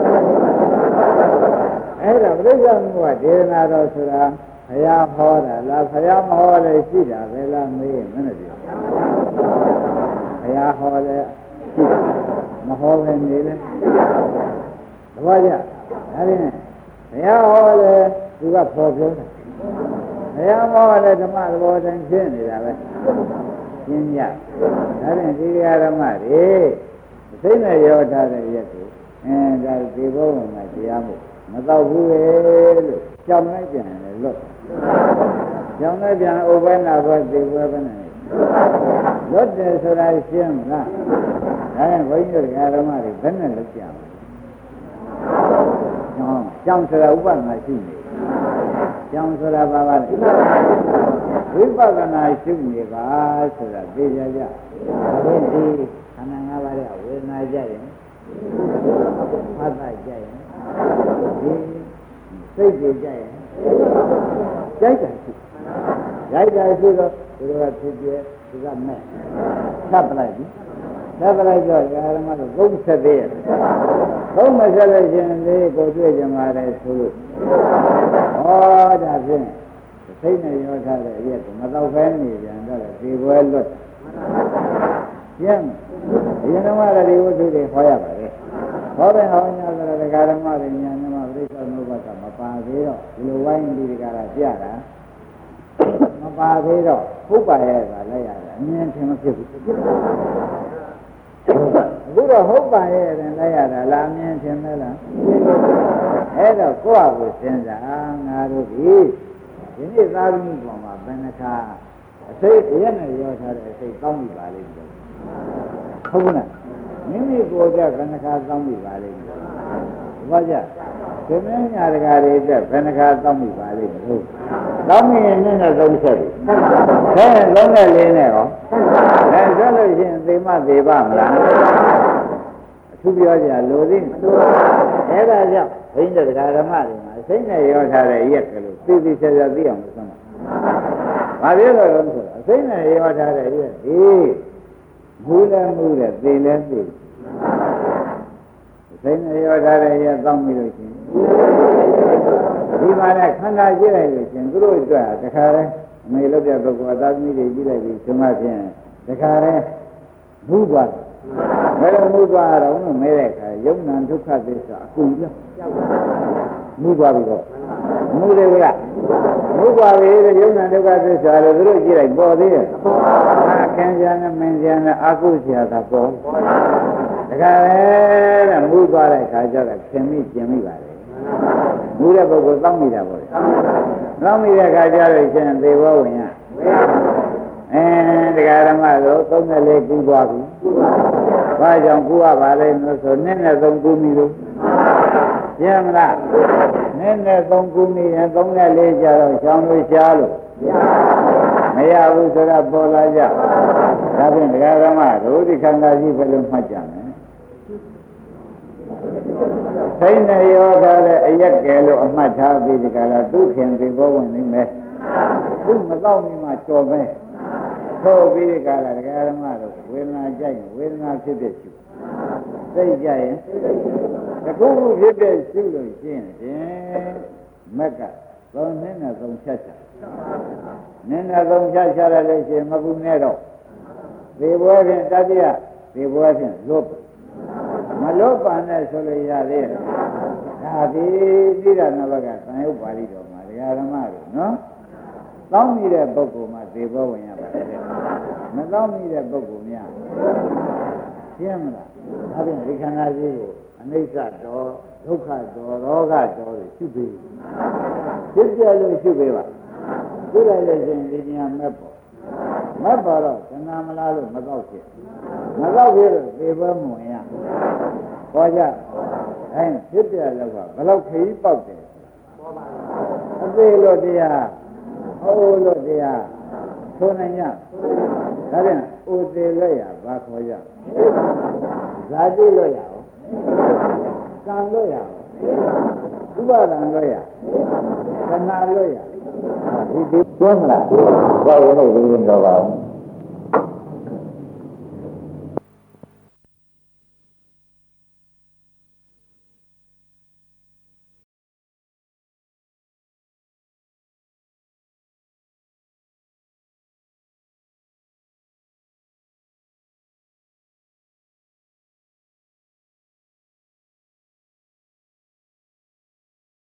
အဲ့ဒါပြိဿကံကဒေနာတော်ဆိုတာဘုရားဟောတာလားဘုရားမဟောလည်းရှိတာပဲလားမေးရင်မနဲ့ပြောဘုရားဟောလည်းရှိတယ်မဟောပဲနေလဲသဘောကျဒါဖြင့်ဘုရားဟောလည်းသူကဖော်ပြောတာဘုရားဟောလည်းဓမ္မသဘောတိုင်းရှင်းနေတာပဲရှင်းရဒါဖြင့်ဒီဓမ္မတွေသိနေရောထားတဲ့ရက်ကိုဒါဒီဘုံမှာတရားမှုမတော့ဘူးလေလို့ကြောင်လိုက်ပြန်တယ်လွတ်ကြောင်လိုက်ပြန်ဥပ္ပနာဘောသိဘယ်နဲ့လွတ်တယ်ဆိုတာရှင်းမလားဒါရင်ဘုန်းကြီးတို့ဓမ္မတွေဘယ်နဲ့လွတ်ကြမလဲကြောင်ဆိုတာဥပ္ပနာရှိနေကြောင်းဆိုတာပါပါလေဝိပဿနာရှုနေပါဆိုတာသိကြကြဒါဖြင့်ဒီခန္ဓာ၅ပါးရဲ့ဝေဒနာကြရင်ဖတ်တာကြရင်ဒီစိတ်ကြကြရင်ကြိုက်တာရှိရိုက်တာရှိတော့ဒီလိုကဖြစ်ပြဒီကမဲ့သတ်ပလိုက်ပြီသတ်ပလိုက်တော့ဓမ္မတို့သုံးဆက်သေးရဲ့သုံးမဆက်လို့ရှင်လေးကိုတွေ့ကြမှာလေဆိုလို့ဩဒါဖြင့်စိတ်နဲ့ရောထားတဲ့အရက်ကိုမတော့ဖဲနေပြန်တော့ဒီပွဲလွတ်ကျင်းအရင်ကလည်းဒီဝတ္ထုတွေဟောရပါတယ်ဟောတဲ့ဟောညာဆိုတော့ဒကာဓမ္မတွေညာဓမ္မပြိဿနုဘကမပါသေးတော့ဒီလိုဝိုင်းဒီဒကာကပြတာမပါသေးတော့ဟုတ်ပါရဲ့ကလည်းရတယ်အမြင်ထင်မဖြစ်ဘူးအခုတော့ဟုတ်ပါရဲ့ရင်လည်းရတာလားအမြင်ထင်မဲလားအဲ့တော့ကိုယ့်အကိုစဉ်းစားငါတို့ဒီနေ့သာသမီပေါ်မှာဘယ်နှခါအစိတ်ရက်နဲ့ရောထားတဲ့အစိတ်တောင်းမိပါလိမ့်မယ်ဟုတ်ကဲ့မိမိကိုယ်ကဘယ်နှခါတောင်းမိပါလိမ့်မယ်ဘာကြဒီမင်းညာတကာတွေအတွက်ဘယ်နှခါတောင်းမိပါလိမ့်မယ်ဟုတ်တောင်းမိရင်နဲ့သုံးချက်ပြီခဲလုံးနဲ့လေးနဲ့ရောအဲဆိုလို့ရှိရင်သေမသေးပါမလားအထူးပြောကြလိုသေးအဲ့ဒါကြောင့်ဘိန်းတဲ့ဒကာဓမ္မတွေမှာစိတ်နဲ့ရောထားတဲ့ရက်ကလေးသိသိချာချာသိအောင်လုပ်စမ်းပါဘာဖြစ်လို့လဲဆိုတော့စိတ်နဲ့ရောထားတဲ့ရက်ဒီမူလည်းမူတဲ့သိလည်းသိစိတ်နဲ့ရောထားတဲ့ရက်တောင်းပြီးလို့ရှိရင်ဒီမှာလည်းခန္ဓာကြည့်လိုက်လို့ရှိရင်သူတို့အတွက်တခါတည်းအမေလုပ်တဲ့ပုဂ္ဂိုလ်အသားသမီးတွေကြည့်လိုက်ပြီးဒီမှာဖြင့်တခါတည်းမူသွားဘယ်လိုမူသွားတော့မဲတဲ့အခါယုံနာဒုက္ခသစ္စာအကုန်ပြောက်မူသွားပြီတော့မူတယ်ကမူသွားပြီတဲ့ယုံနာဒုက္ခသစ္စာလို့သူတို့ကြည့်လိုက်ပေါ်သေးတယ်အခင်းကြနဲ့မင်းကြနဲ့အာကုဆရာသာပေါ်တခါလေတဲ့မူသွားတဲ့အခါကျတော့ခင်မိကျင်မိပါလေမူတဲ့ပုဂ္ဂိုလ်တောင်းမိတာပေါ့လေတောင်းမိတဲ့အခါကျတော့ရှင်သေဘောဝင်ရတရားဓမ္မတို့34ကူးသွားပြီ။ဘာကြောင့်ကူးရပါလဲလို့ဆိုနည်းနဲ့3ကူးပြီလို့ရှင်းမလား။နည်းနဲ့3ကူးနေရင်34ကျတော့ရှောင်းလို့ရှားလို့မရဘူးဆိုတော့ပေါ်လာကြ။ဒါဖြင့်တရားဓမ္မတို့ဒီခန္ဓာကြီးဘယ်လိုမှတ်ကြမလဲ။စိတ်နဲ့ရောထားတဲ့အရက်ကဲလို့အမှတ်ထားပြီးဒီကလာသူခင်ဒီဘောဝင်နေမယ်။သူမတော့မိမှကြော်မယ်။ထုတ်ပြီးဒီကလာတရားဓမ္မတို့ဝေဒနာကြိုက်ဝေဒနာဖြစ်တဲ့ရှုစိတ်ကြရင်တခုခုဖြစ်တဲ့ရှုလို့ရှင်းတယ်မက်ကသုံးနဲ့သုံးဖြတ်ချနည်းနဲ့သုံးဖြတ်ချရလို့ရှိရင်မကူနဲ့တော့ဒီဘွဲဖြင့်တတိယဒီဘွဲဖြင့်လွတ်မလွတ်ပါနဲ့ဆိုလို့ရသေးတယ်ဒါဒီသီရနဘကသံယုတ်ပါဠိတော်မှာတရားဓမ္မတို့နော်တောင်းမိတဲ့ပုဂ္ဂိုလ်မှာသေဘောဝင်ရပါတယ်မတောင်းမိတဲ့ပုဂ္ဂိုလ်များရှင်းမလားဒါဖြင့်ဒီခန္ဓာကြီးကိုအနိစ္စတော်ဒုက္ခတော်ရောဂတော်တွေရှုပေးဖြစ်ပြလို့ရှုပေးပါရှုလိုက်လို့ရှင်ဒီညာမက်ပေါ်မက်ပေါ်တော့သဏ္ဍာန်မလားလို့မတော့ဖြစ်မတော့ဖြစ်လို့သေဘောမဝင်ရဟောကြအဲဖြစ်ပြလောက်ကဘယ်လောက်ခရီးပေါက်တယ်အသေးလို့တရားဟုတ်လို့တရားဆိုနိုင်ရဒါပြန်ဥသေးလို့ရဘာခေါ်ရဇာတိလို့ရအောင်ကံလို့ရအောင်ဥပါဒံလို့ရသနာလို့ရဒီပြောမလားဘာလို့လဲဒီလိုတော့ပါ